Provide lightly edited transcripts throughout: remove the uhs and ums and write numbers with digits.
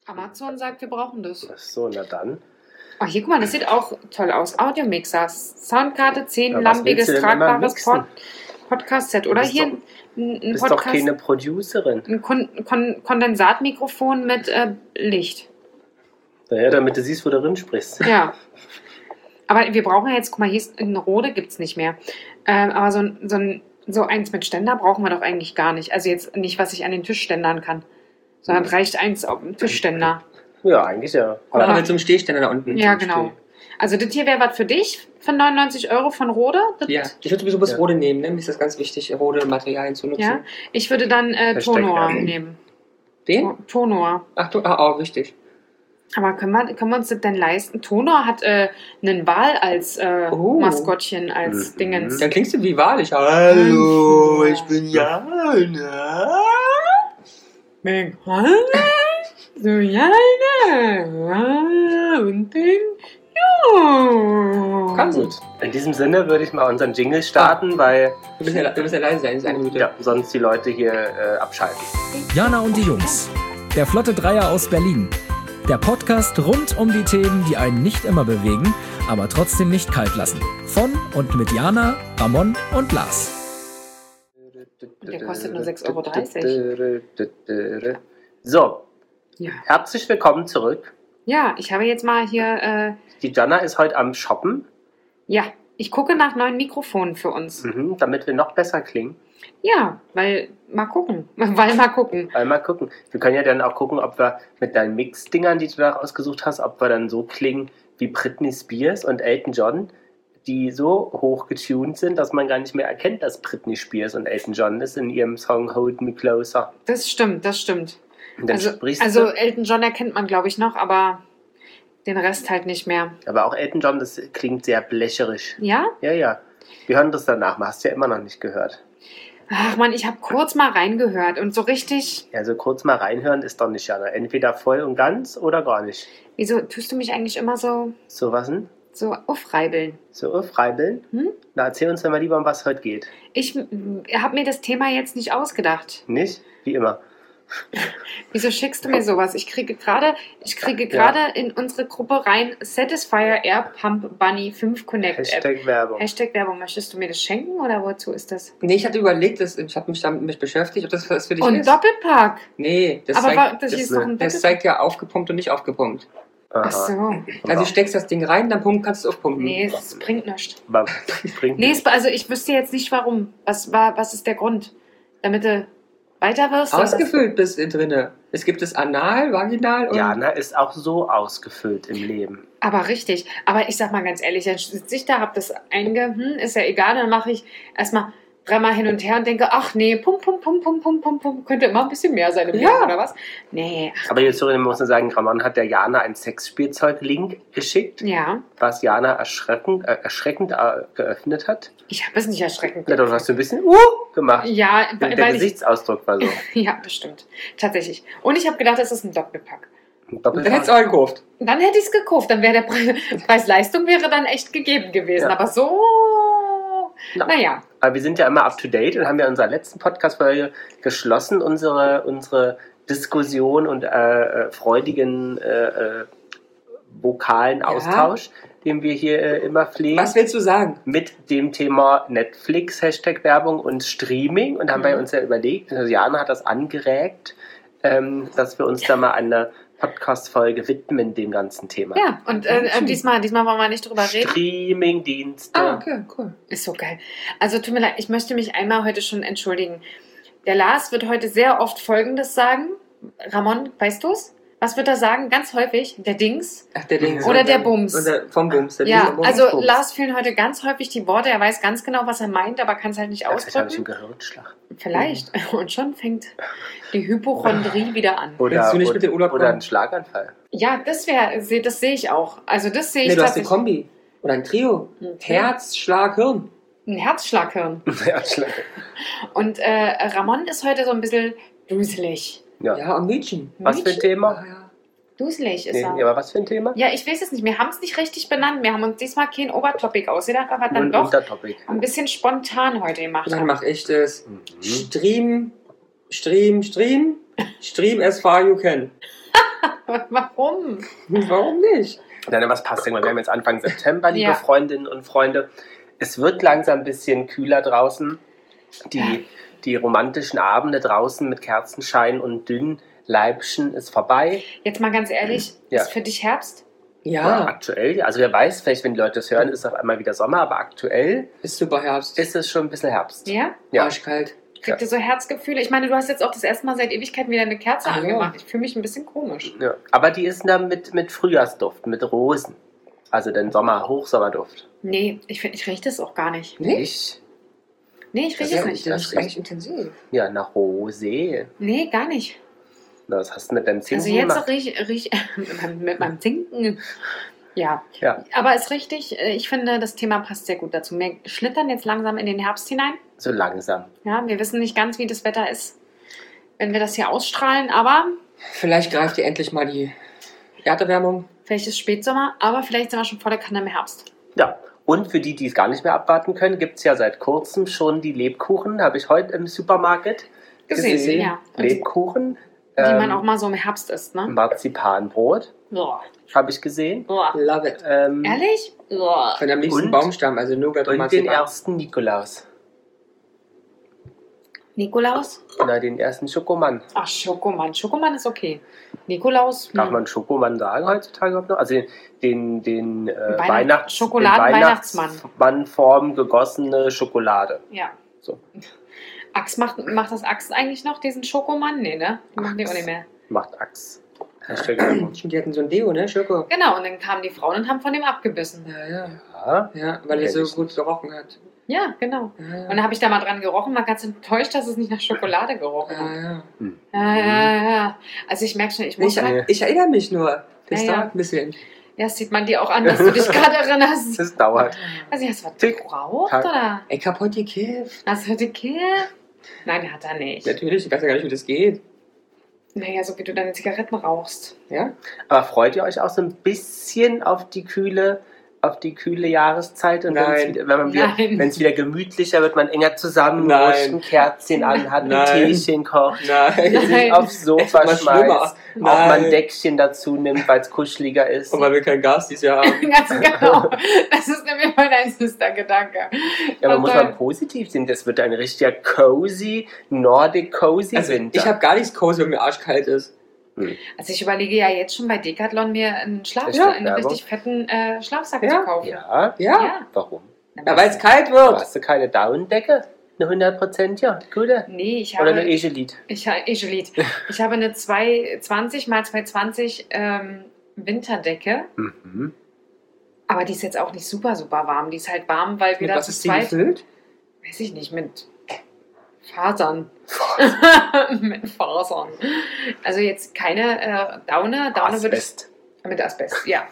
Amazon sagt, wir brauchen das. Ach so, na dann. Ach, hier, guck mal, das sieht auch toll aus. Audiomixer, Soundkarte, 10 Ja, was willst lampiges, du denn immer tragbares mixen? Podcast-Set. Oder bist hier doch- ein Du bist doch Podcast, keine Producerin. ein Kondensatmikrofon mit Licht. Naja, damit du siehst, wo du drin sprichst. Ja. Aber wir brauchen ja jetzt, guck mal, hier ist in Rode gibt es nicht mehr. Aber so eins mit Ständer brauchen wir doch eigentlich gar nicht. Also jetzt nicht, was ich an den Tisch ständern kann. Sondern reicht eins auf dem Tischständer. Ja, eigentlich ja. Oder Ja. mit so einem Stehständer da unten. Ja, genau. Also das hier wäre was für dich, für 99 € von Rode. Das, Ja, ich würde sowieso was Ja. Rode nehmen, ne? Mir ist das ganz wichtig, Rode Materialien zu nutzen. Ja. Ich würde dann Hashtag Tonor Werbung. nehmen. Den? Tonor. Ach, du, auch wichtig. Aber können wir uns das denn leisten? Tonor hat einen Wal als Maskottchen, als Mhm. Dingens. Dann klingst du wie wahrlich. Hallo, ich bin Jana. So, ja, und den Kann Gut. In diesem Sinne würde ich mal unseren Jingle starten, weil Du musst ja leise sein, das ist eine Minute. ja, sonst die Leute hier abschalten. Jana und die Jungs. Der Flotte Dreier aus Berlin. Der Podcast rund um die Themen, die einen nicht immer bewegen, aber trotzdem nicht kalt lassen. Von und mit Jana, Ramon und Lars. Der kostet nur 6,30 €. So, Ja. herzlich willkommen zurück. Ja, ich habe jetzt mal hier, Die Jana ist heute am Shoppen, ja, ich gucke nach neuen Mikrofonen für uns. damit wir noch besser klingen. Ja, weil, mal gucken. Weil mal gucken. Mal gucken. Wir können ja dann auch gucken, ob wir mit deinen Mix-Dingern, die du da ausgesucht hast, ob wir dann so klingen wie Britney Spears und Elton John, die so hoch getuned sind, dass man gar nicht mehr erkennt, dass Britney Spears und Elton John ist in ihrem Song Hold Me Closer. Das stimmt, das stimmt. Und dann Also sprichst Elton John erkennt man, glaube ich, noch, aber den Rest halt nicht mehr. du. Aber auch Elton John, das klingt sehr blecherisch. Ja? Ja, ja. Wir hören das danach. Man hast ja immer noch nicht gehört. Ach man, ich habe kurz mal reingehört und so richtig. Also kurz mal reinhören ist doch nicht, Jana. Entweder voll und ganz oder gar nicht. Wieso tust du mich eigentlich immer so So was denn? aufreibeln? So freibeln? Na, erzähl uns doch mal lieber, um was heute geht. Ich habe mir das Thema jetzt nicht ausgedacht. Nicht? Wie immer. Wieso schickst du mir sowas? Ich kriege gerade in unsere Gruppe rein Satisfyer Air Pump Bunny 5 Connect App. Hashtag Werbung. Hashtag Werbung. Möchtest du mir das schenken oder wozu ist das? Nee, ich hatte überlegt, ich habe mich damit beschäftigt, ob das was für dich Und ist. Doppelpack. Nee, das Aber zeigt, das hier ist doch ein das Doppelpack. zeigt ja aufgepumpt und nicht aufgepumpt. Aha. Ach so. Also du steckst das Ding rein, dann kannst du es aufpumpen. Nee, es bringt nichts. Aber bringt Nee, nichts. also ich wüsste jetzt nicht warum. Was ist der Grund? Damit du weiter wirst? Ausgefüllt bist du drinne. Es gibt es anal, vaginal und... Jana ist auch so ausgefüllt im Leben. Aber richtig. Aber ich sag mal ganz ehrlich, dann sitze ich da, hab das ist ja egal, dann mache ich erstmal dreimal hin und her und denke, ach nee, pum, könnte immer ein bisschen mehr sein im Ja. Leben, oder was? Nee, Aber jetzt muss man sagen, Ramon hat der Jana ein Sexspielzeug-Link geschickt, ja, was Jana erschreckend geöffnet hat. ich habe es nicht erschreckend. Ja, dann hast du ein bisschen gemacht. Ja, Der weil ich, Gesichtsausdruck war so. ja, bestimmt. Tatsächlich. Und ich habe gedacht, das ist ein Doppelpack. Dann hättest du auch gekauft. Dann hätte ich es gekauft, dann wäre der Preis-Leistung wäre dann echt gegeben gewesen. Ja. Aber so, Na. naja. Aber wir sind ja immer up to date und haben ja in unserer letzten Podcast-Folge geschlossen, unsere Diskussion und freudigen vokalen Austausch, den wir hier immer pflegen. Was willst du sagen? Mit dem Thema Netflix, Hashtag Werbung und Streaming. Und haben wir uns ja überlegt, also Jana hat das angeregt, dass wir uns da mal eine Podcast-Folge widmen dem ganzen Thema. Ja, und diesmal wollen wir nicht drüber reden. Streaming-Dienste. Ah, okay, cool. Ist so geil. Also tut mir leid, ich möchte mich einmal heute schon entschuldigen. Der Lars wird heute sehr oft Folgendes sagen. Ramon, weißt du's? Was wird er sagen? Ganz häufig? Der Dings? Ach, der Ding. Oder der Bums. Vom Bums. Der Ja, Bums. also Bums. Lars fehlen heute ganz häufig die Worte. Er weiß ganz genau, was er meint, aber kann es halt nicht Vielleicht habe ich einen ausdrücken. Gehirnschlag. Vielleicht. Und schon fängt die Hypochondrie wieder an. Willst du nicht mit in Urlaub oder kommen? einen Schlaganfall. Ja, das sehe ich auch. Also das sehe ich Nee, du hast eine tatsächlich. Kombi. Oder ein Trio. Herz, Schlag, Hirn. Ein Herzschlaghirn. Herzschlag. Und Ramon ist heute so ein bisschen duselig. Ja. Ja, und Mädchen. Was für ein Thema? Ah, ja. Duselig ist Nee, er. ja, aber was für ein Thema? Ja, ich weiß es nicht. Wir haben es nicht richtig benannt. Wir haben uns diesmal kein Obertopic ausgedacht, aber Nur dann ein doch Untertopic. ein bisschen spontan heute gemacht. Dann haben. mache ich das. Stream as far you can. Warum? Warum nicht? Dann, was passt denn? Wir haben jetzt Anfang September, liebe Ja. Freundinnen und Freunde. Es wird langsam ein bisschen kühler draußen. Die romantischen Abende draußen mit Kerzenschein und dünnen Leibchen ist vorbei. Jetzt mal ganz ehrlich, Ja. ist für dich Herbst? Ja, Aktuell, also wer weiß, vielleicht wenn die Leute das hören, ist auf einmal wieder Sommer, aber aktuell ist super Herbst. ist es schon ein bisschen Herbst. Ja? Ja. Arschkalt. Kriegt ihr so Herzgefühle? Ich meine, du hast jetzt auch das erste Mal seit Ewigkeiten wieder eine Kerze Ach ja. angemacht. Ich fühle mich ein bisschen komisch. Ja. Aber die ist dann mit Frühjahrsduft, mit Rosen. Also den Hochsommerduft. Nee, ich rieche das auch gar nicht. Nicht? Nee, ich rieche Ja, es nicht. das ist eigentlich intensiv. Ja, nach Rosé. Nee, gar nicht. Na, was hast du mit deinem Zinken Also jetzt gemacht? riech mit meinem Zinken. Ja. Ja. Aber ist richtig, ich finde, das Thema passt sehr gut dazu. Wir schlittern jetzt langsam in den Herbst hinein. So langsam. Ja, wir wissen nicht ganz, wie das Wetter ist, wenn wir das hier ausstrahlen, aber Vielleicht greift ihr endlich mal die Erderwärmung. vielleicht ist Spätsommer, aber vielleicht sind wir schon voller Kanne im Herbst. Ja. Und für die, die es gar nicht mehr abwarten können, gibt es ja seit kurzem schon die Lebkuchen. Habe ich heute im Supermarkt gesehen. Ja. Und die Lebkuchen. man auch mal so im Herbst isst, ne? Marzipanbrot Boah. habe ich gesehen. Boah. Love it. Ehrlich? Boah. Von am liebsten Und- Baumstamm, also Nougat und Und den Marzipan. ersten Nikolaus. Nikolaus? Na, den ersten Schokomann. Ach, Schokomann. Schokomann ist Nikolaus? Darf man Schokomann sagen heutzutage überhaupt noch? Also den Schokoladen-Weihnachtsmann. Weihnachtsmannform gegossene Schokolade. Ja. So. Axe macht das Axe eigentlich noch, diesen Schokomann? Nee, ne? Die machen die auch nicht mehr. Macht Axt. Hashtag Werbung. Die hatten so ein Deo, ne? Schoko. Genau, und dann kamen die Frauen und haben von dem abgebissen. Ja, ja. Ja. Ja, weil er Kenn so ich gut nicht. gerochen hat. Ja, genau. Ja, Und dann habe ich da mal dran gerochen, war ganz enttäuscht, dass es nicht nach Schokolade gerochen hat. ja. Ja. Also ich merke schon, ich muss halt, Ich erinnere mich nur. Das Ja, ja. dauert ein bisschen. ja, das sieht man dir auch an, dass du dich gerade erinnerst. Das dauert. Also hast du was Tick, geraucht, tack. oder? Ich hab heute gekifft. Hast du heute gekifft? Nein, hat er nicht. Natürlich, ich weiß ja gar nicht, wie das geht. Naja, so wie du deine Zigaretten rauchst. Ja? Aber freut ihr euch auch so ein bisschen auf die kühle Jahreszeit? Und Nein. Nein. wenn es wieder gemütlicher wird, man enger zusammen Nein. rutscht, ein Kerzchen anhat, ein Nein. Teechen kocht, Nein. Nein. sich aufs Sofa Mal schlimmer. schmeißt, auch mal ein Nein. Deckchen dazu nimmt, weil es kuscheliger ist. Und weil wir kein Gas dieses Jahr haben. Ganz genau. Das ist nämlich mein einziger Gedanke. Ja, aber Und muss dann- man positiv sehen, das wird ein richtiger cozy, Nordic cozy Also, Winter. ich habe gar nichts cozy, wenn mir arschkalt ist. Also ich überlege ja jetzt schon bei Decathlon mir einen Ja, einen Werbung. richtig fetten Schlafsack Ja. zu kaufen. Ja, Ja? Ja. warum? Ja, weil es kalt Aber wird. hast du keine Daunendecke? Eine 100%, ja, gute. Nee, ich Oder habe, eine Egelit. ich habe eine 220 x 220 Winterdecke, Mhm. aber die ist jetzt auch nicht super, super warm. Die ist halt warm, weil wir Mit da was zu ist die zweit, gefüllt? weiß ich nicht, mit mit Fasern. Also jetzt keine Daune. Daune würde ich Asbest. mit Asbest, ja.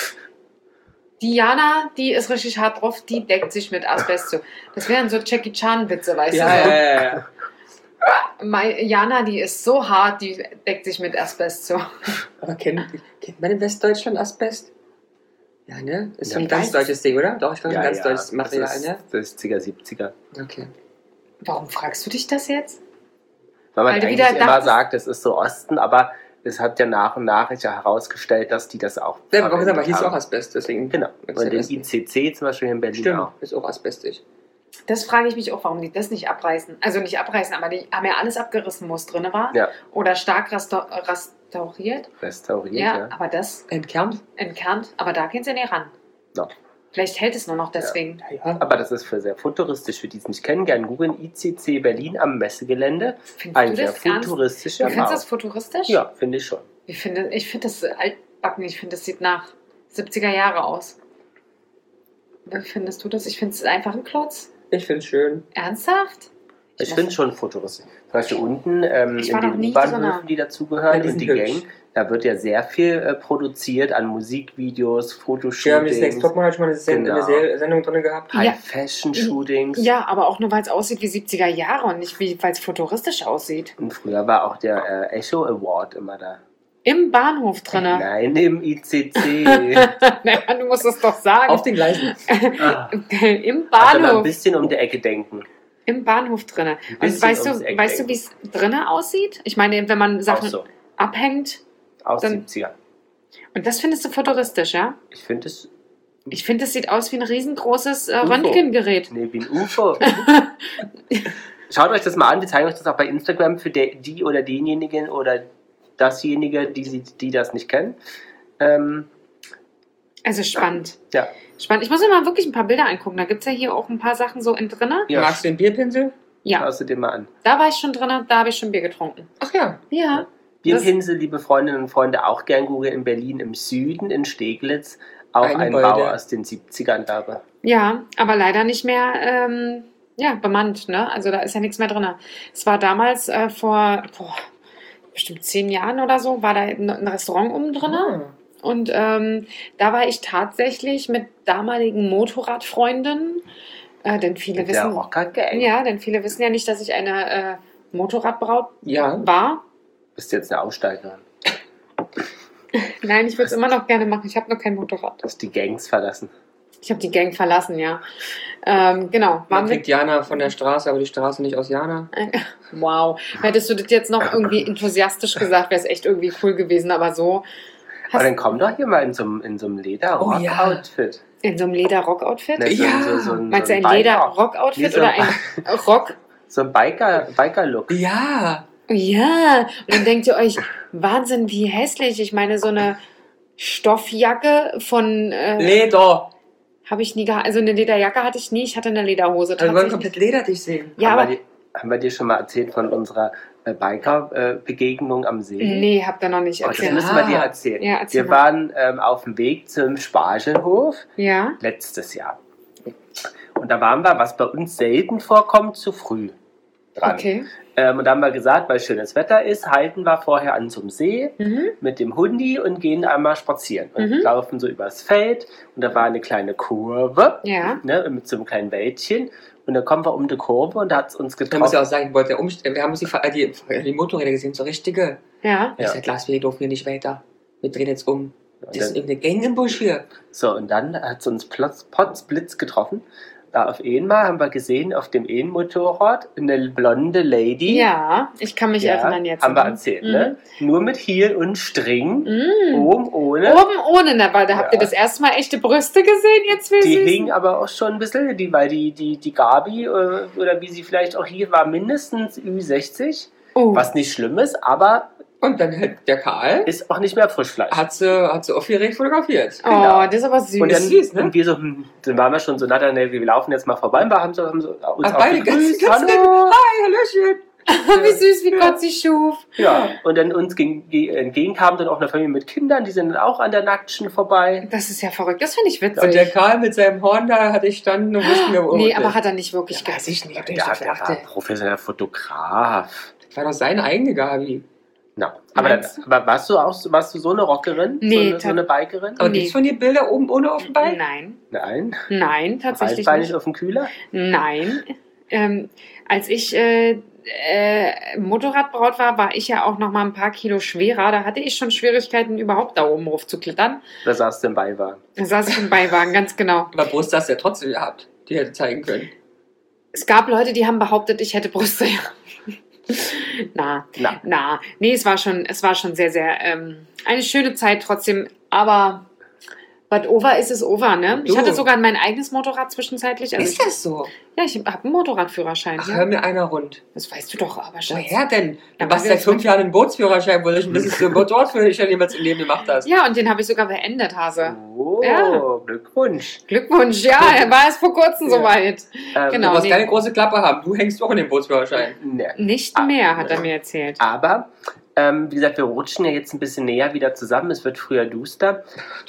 Diana, die ist richtig hart drauf, die deckt sich mit Asbest zu. Das wären so Jackie Chan-Witze, weißt Ja, du? So. ja. Jana, die ist so hart, die deckt sich mit Asbest zu. Aber kennt man in Westdeutschland Asbest? Ja, ne? Ist so Ja, ein ganz weiß. deutsches Ding, oder? Doch, ich glaube, Ja, ein ganz ja, deutsches Material, das ist, ne? das ist 70er. Okay. Warum fragst du dich das jetzt? Weil man Weil du eigentlich wieder immer dachtest- sagt, es ist so Osten, aber es hat ja nach und nach ja herausgestellt, dass die das auch Ja, aber verwendet hieß haben. auch Asbest, deswegen. Genau. Ist Und ja den das- ICC zum Beispiel hier in Berlin Stimmt, auch. ist auch asbestig. Das frage ich mich auch, warum die das nicht abreißen. Also nicht abreißen, aber die haben ja alles abgerissen, wo es drin war. Ja. Oder stark restauriert. Restauriert, Ja, ja. aber das Entkernt? entkernt. Aber da gehen sie nicht ran. No. Vielleicht hält es nur noch deswegen. Ja. Aber das ist für sehr futuristisch, für die es nicht kennen. Gerne googeln, ICC Berlin am Messegelände. Findest Ein du sehr das ernst? futuristischer Du findest Bau. das futuristisch? Ja, finde ich schon. Ich finde das altbacken. Ich finde, das sieht nach 70er Jahre aus. Wie findest du das? Ich finde es einfach ein Klotz. Ich finde es schön. Ernsthaft? Ich finde schon futuristisch. Zum Beispiel unten Ich in war noch den nie U-Bahnhöfen, drinne. die dazugehören, Ja, die und die sind Gang, hübsch. da wird ja sehr viel produziert an Musikvideos, Ja, Fotoshootings, mit Next Topmodel hat schon mal eine Genau. Sendung drin gehabt. Ja. High-Fashion-Shootings. Ja, aber auch nur, weil es aussieht wie 70er Jahre und nicht, weil es futuristisch aussieht. Und früher war auch der Echo Award immer da. Im Bahnhof drinne. Nein, im ICC. Naja, du musst es doch sagen. Auf den Gleisen. Ah, Im also mal ein Bahnhof. bisschen um die Ecke denken. Im Bahnhof drinne. Ein Und bisschen weißt ums du, Eck wie es drinne aussieht? Ich meine, wenn man Auch Sachen so. abhängt, Aus Dann- 70er. Und das findest du futuristisch, ja? Ich finde es... Ich finde, es sieht aus wie ein riesengroßes Röntgengerät. Nee, wie ein UFO. Schaut euch das mal an, wir zeigen euch das auch bei Instagram für die oder denjenigen oder dasjenige, die das nicht kennen. Also spannend. Ja. Spannend. Ich muss mir mal wirklich ein paar Bilder angucken. Da gibt es ja hier auch ein paar Sachen so drinne. Ja. Magst du den Bierpinsel? Ja, Schaust du dir mal an. da war ich schon drinne, da habe ich schon Bier getrunken. Ach ja. Ja. Bierpinsel, liebe Freundinnen und Freunde, auch gern googeln, in Berlin im Süden, in Steglitz. Auch Eine ein Beute. Bau aus den 70ern da. Ja, aber leider nicht mehr bemannt, ne? Also da ist ja nichts mehr drin. Es war damals vor bestimmt 10 Jahren oder so, war da ein Restaurant oben drin. Ah. Und da war ich tatsächlich mit damaligen Motorradfreundinnen, denn viele Mit der wissen, Rocker-Gang. ja, denn viele wissen ja nicht, dass ich eine Motorradbraut Ja. war. Bist du jetzt eine Aussteigerin? Nein, ich würde es immer noch gerne machen. Ich habe noch kein Motorrad. Du hast die Gangs verlassen. Ich habe die Gang verlassen, ja. Genau. Man Waren wir, kriegt Jana von der Straße, aber die Straße nicht aus Jana. wow. Hättest du das jetzt noch irgendwie enthusiastisch gesagt, wäre es echt irgendwie cool gewesen. Aber so Aber dann komm doch hier mal in so einem Leder-Rock-Outfit. in so einem Leder-Rock-Outfit. Ne, Ja. so ein Meinst du ein Biker. Leder-Rock-Outfit Nee, so oder ein ein Rock? So ein Biker-Look. Ja. Ja. Und dann denkt ihr euch, Wahnsinn, wie hässlich. Ich meine, so eine Stoffjacke von... Leder. habe ich nie gehabt. Also eine Lederjacke hatte ich nie. Ich hatte eine Lederhose Also wir wollen tatsächlich. komplett Leder dich sehen. Ja, haben, aber... haben wir dir schon mal erzählt von unserer Biker-Begegnung am See? Nee, habt ihr noch nicht Oh, das erzählt. müssen wir dir erzählen. Ja, erzähl Wir mal. waren auf dem Weg zum Spargelhof Ja. letztes Jahr. Und da waren wir, was bei uns selten vorkommt, zu früh dran. Okay. Und da haben wir gesagt, weil schönes Wetter ist, halten wir vorher an zum See Mhm. mit dem Hundi und gehen einmal spazieren. Und laufen so übers Feld. Und da war eine kleine Kurve, Ja. ne, mit so einem kleinen Wäldchen. Und dann kommen wir um die Kurve und da hat es uns Da muss getroffen. ich auch sagen, wir haben uns die Motorräder gesehen, so richtige. Ja. Ich sag, Lars, wir dürfen hier nicht weiter. Wir drehen jetzt um. Das Und ist dann, irgendeine Gang im Busch hier. so, und dann hat es uns Potzblitz getroffen. Da auf einmal haben wir gesehen, auf dem Motorrad eine blonde Lady. Ja, ich kann mich Ja, erinnern jetzt. haben wir erzählt, ne? Nur mit Heel und String, Mhm. oben ohne. Oben ohne, ne? Weil da habt ihr Ja. das erste Mal echte Brüste gesehen jetzt, wie Die süß. hing aber auch schon ein bisschen, weil die Gabi, oder wie sie vielleicht auch hier war, mindestens Ü60, Oh. was nicht schlimm ist, aber Und dann hat der Karl, ist auch nicht mehr Frischfleisch. hat sie aufgeregt fotografiert. Oh, genau. das ist aber süß. Und dann, süß, ne? und wir so, dann waren wir schon so, na dann, wir laufen jetzt mal vorbei und wir haben uns Ach, auch beide begrüßt. ganz nett. Hallo. Hi, Hallöchen. wie süß, wie Gott sie schuf. Ja, und dann uns entgegen kam dann auch eine Familie mit Kindern, die sind dann auch an der Nacktschen vorbei. Das ist ja verrückt. Das finde ich Und der witzig. Karl mit seinem Horn da hatte ich dann und wussten wir, wo Nee, er aber ist. hat er nicht wirklich Ja, weiß gehabt. ich nicht, ob der Der nicht dafür war achte. professioneller Fotograf. Das war doch seine eigene Gabi. Na, aber, Meinst aber warst du so eine Rockerin? Nee, so eine Bikerin? Aber Nee. gibt's von dir Bilder oben ohne auf dem Bein? Nein. Nein. Nein, tatsächlich Breitbeinig nicht. auf dem Kühler? Nein. Als ich Motorradbraut war ich ja auch noch mal ein paar Kilo schwerer. Da hatte ich schon Schwierigkeiten, überhaupt da oben rauf zu klettern. Da saß du im Beiwagen. Da saß ich im Beiwagen, ganz genau. Aber Brust hast du ja trotzdem gehabt. Die hätte zeigen können. Es gab Leute, die haben behauptet, ich hätte Brüste. Na. Nee, es war schon sehr, sehr eine schöne Zeit trotzdem. Aber was over ist, ist over, ne? Ich Du. hatte sogar mein eigenes Motorrad zwischenzeitlich. Also Ist das so? ja, ich habe einen Motorradführerschein. Ach, Ja. hör mir einer rund. Das weißt du doch, aber Schatz. Woher denn? Ja, Du machst weil seit wir 5 Jahren einen Bootsführerschein, wo ich ein bisschen so Motorradführerschein jemals im Leben gemacht hast. Ja, und den habe ich sogar beendet, Hase. Oh, Ja. Glückwunsch. Glückwunsch, ja, er war es vor kurzem soweit. Genau. Du musst nee. keine große Klappe haben. Du hängst auch in den Bootsführerschein. Ne. Nicht mehr, hat er mir erzählt. Aber, wie gesagt, wir rutschen ja jetzt ein bisschen näher wieder zusammen. Es wird früher duster.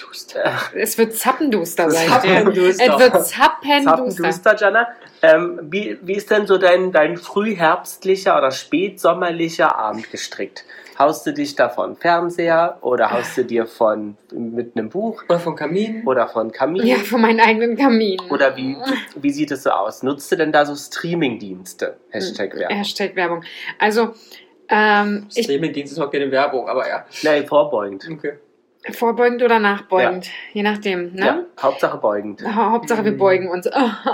Es wird zappenduster, sag ich dir. Zappenduster. Es wird zappenduster. Zappenduster, Jana. Wie ist denn so dein frühherbstlicher oder spätsommerlicher Abend gestrickt? Haust du dich da von Fernseher oder haust du dir mit einem Buch Oder vom Kamin. oder von Kamin? Ja, für meinen eigenen Kamin. Oder wie sieht es so aus? Nutzt du denn da so Streaming-Dienste? Hashtag-Werbung. Hashtag Werbung. Also, ich Streaming-Dienst ist noch keine Werbung, aber ja. Nein, vorbeugend. Okay. vorbeugend oder nachbeugend, je nachdem, ne? Ja, Hauptsache beugend. Hauptsache, wir beugen uns.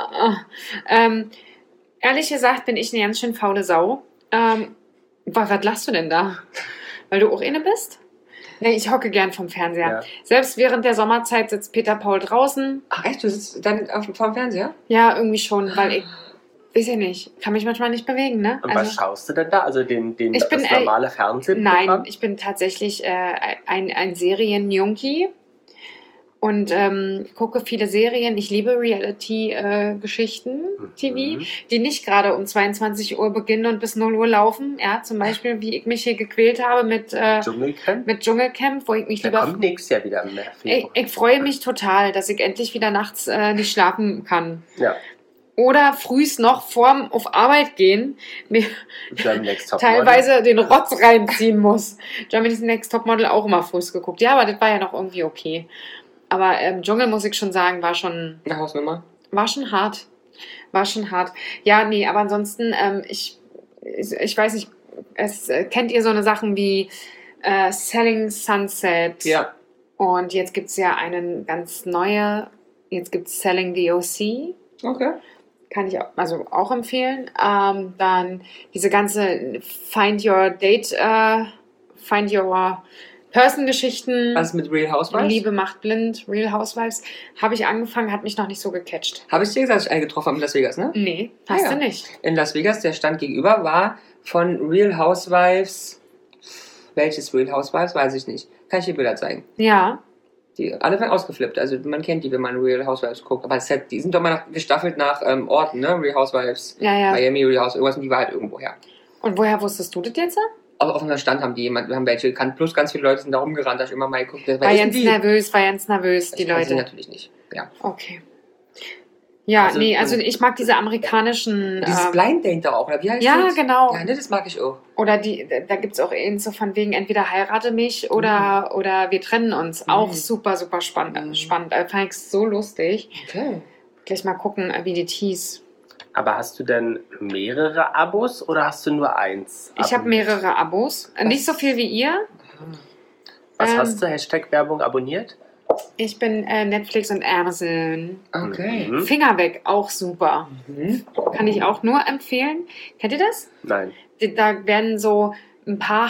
Ehrlich gesagt bin ich eine ganz schön faule Sau. Was lachst du denn da? Weil du auch eine bist? Nee, ich hocke gern vom Fernseher. Ja. Selbst während der Sommerzeit sitzt Peter Paul draußen. Ach echt, du sitzt dann vorm Fernseher? Ja, irgendwie schon, weil ich, weiß ich nicht, kann mich manchmal nicht bewegen, ne? Und was schaust du denn da? Also Ich bin, das normale Fernsehen? Nein, ich bin tatsächlich ein Serienjunkie und gucke viele Serien. Ich liebe Reality-Geschichten, TV, die nicht gerade um 22 Uhr beginnen und bis 0 Uhr laufen. Ja, zum Beispiel, wie ich mich hier gequält habe mit Dschungelcamp, wo ich mich Da lieber... kommt nächstes Jahr wieder mehr. Ich freue mich total, dass ich endlich wieder nachts nicht schlafen kann. Ja. Oder frühs noch vorm auf Arbeit gehen, mir Next Top Model. teilweise den Rotz reinziehen muss. Germany's Next Topmodel auch immer frühs geguckt. Ja, aber das war ja noch irgendwie okay. Aber Dschungel, muss ich schon sagen, war schon Eine Hausnummer. War schon hart. Ja, nee, aber ansonsten, ich weiß nicht, kennt ihr so eine Sachen wie Selling Sunset? Ja. Und jetzt gibt es ja einen ganz neue, jetzt gibt es Selling the OC. Okay. Kann ich auch empfehlen. Dann diese ganze Find Your Person-Geschichten. Was mit Real Housewives? Liebe macht blind, Real Housewives. Habe ich angefangen, hat mich noch nicht so gecatcht. Habe ich dir gesagt, dass ich einen getroffen habe in Las Vegas, ne? Nee, hast Ja. du nicht. In Las Vegas, der stand gegenüber, war von Real Housewives. Welches Real Housewives? Weiß ich nicht. Kann ich dir Bilder zeigen. Ja, Die alle werden ausgeflippt. Also man kennt die, wenn man Real Housewives guckt. Aber die sind doch mal gestaffelt nach Orten, ne? Real Housewives, ja. Miami, Real Housewives, irgendwas, und die war halt irgendwo her. Und woher wusstest du das jetzt? Aber auf einem Stand haben die jemanden, wir haben welche gekannt, plus ganz viele Leute sind da rumgerannt, da hab ich immer mal geguckt. War ganz nervös, die Ich kann sie Leute. natürlich nicht. Ja. Okay. Ja, Also, also ich mag diese amerikanischen... Dieses Blind Date da auch, oder wie heißt ja, das? genau. Ja, ne, das mag ich auch. Oder da gibt es auch so von wegen, entweder heirate mich oder wir trennen uns. Auch super, super spannend. Spannend. Fand ich so lustig. Okay. Gleich mal gucken, wie das hieß. Aber hast du denn mehrere Abos oder hast du nur eins? Ich habe mehrere Abos. Nicht so viel wie ihr. Was hast du? Werbung abonniert? Ich bin Netflix und Amazon. Okay. Mhm. Finger weg, auch super. Mhm. Kann ich auch nur empfehlen. Kennt ihr das? Nein. Da werden so ein paar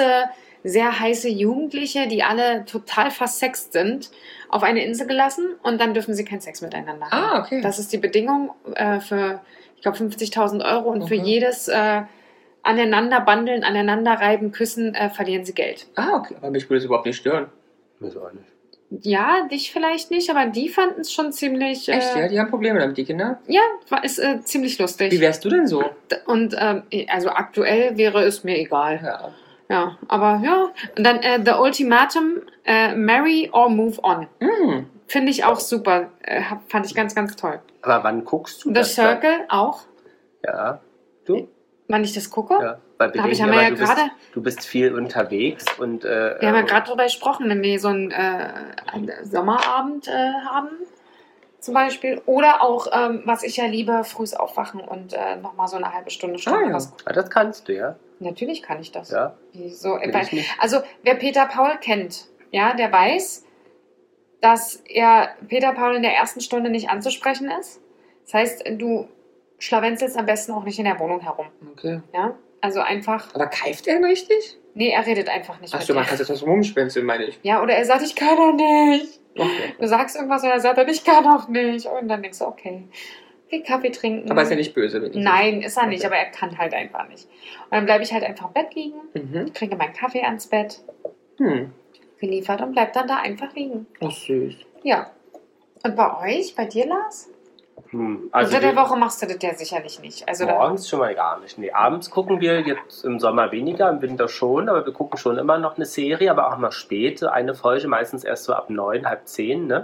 sehr heiße Jugendliche, die alle total versext sind, auf eine Insel gelassen und dann dürfen sie keinen Sex miteinander haben. Ah, okay. Das ist die Bedingung für, ich glaube, 50.000 Euro und für Mhm. jedes Aneinanderbandeln, Aneinanderreiben, Küssen verlieren sie Geld. Ah, okay. Aber mich würde es überhaupt nicht stören. Weiß auch nicht. Ja, dich vielleicht nicht, aber die fanden es schon ziemlich... Echt, ja? Die haben Probleme damit, die Kinder? Ja, ist ziemlich lustig. Wie wärst du denn so? Und also aktuell wäre es mir egal. Ja. Ja, aber ja. Und dann The Ultimatum, Marry or Move On. Mhm. Finde ich auch super. Fand ich ganz, ganz toll. Aber wann guckst du The das dann? Circle auch. Ja. Du? Wann ich das gucke? Ja. Weil wir Haben denken wir immer, ja gerade- du bist viel unterwegs und Wir haben ja gerade darüber gesprochen, wenn wir so einen Sommerabend haben, zum Beispiel. Oder auch, was ich ja liebe, frühs aufwachen und nochmal so eine halbe Stunde ja. was gucken. Ah, das kannst du, ja? Natürlich kann ich das. Ja. Wieso? Will ich nicht. Also, wer Peter Paul kennt, ja, der weiß, dass Peter Paul in der ersten Stunde nicht anzusprechen ist. Das heißt, du schlawenzelst am besten auch nicht in der Wohnung herum. Okay. Ja? Also einfach, Aber keift er richtig? nee, er redet einfach nicht Achso, man dir. kann das rumspenzeln, meine ich. Ja, oder er sagt, ich kann doch nicht. Okay. Du sagst irgendwas und er sagt, ich kann doch nicht. Und dann denkst du, okay, geh Kaffee trinken. Aber ist ja nicht böse, wenn ich Nein, ist er nicht, Okay. aber er kann halt einfach nicht. Und dann bleibe ich halt einfach im Bett liegen, Mhm. kriege meinen Kaffee ans Bett, geliefert und bleib dann da einfach liegen. Ach, süß. Ja. Und bei euch, bei dir, Lars? Also Unter der Woche machst du das ja sicherlich nicht. Also morgens schon mal gar nicht. Nee, abends gucken wir jetzt im Sommer weniger, im Winter schon, aber wir gucken schon immer noch eine Serie, aber auch mal spät. Eine Folge meistens erst so ab 9, halb 10, ne?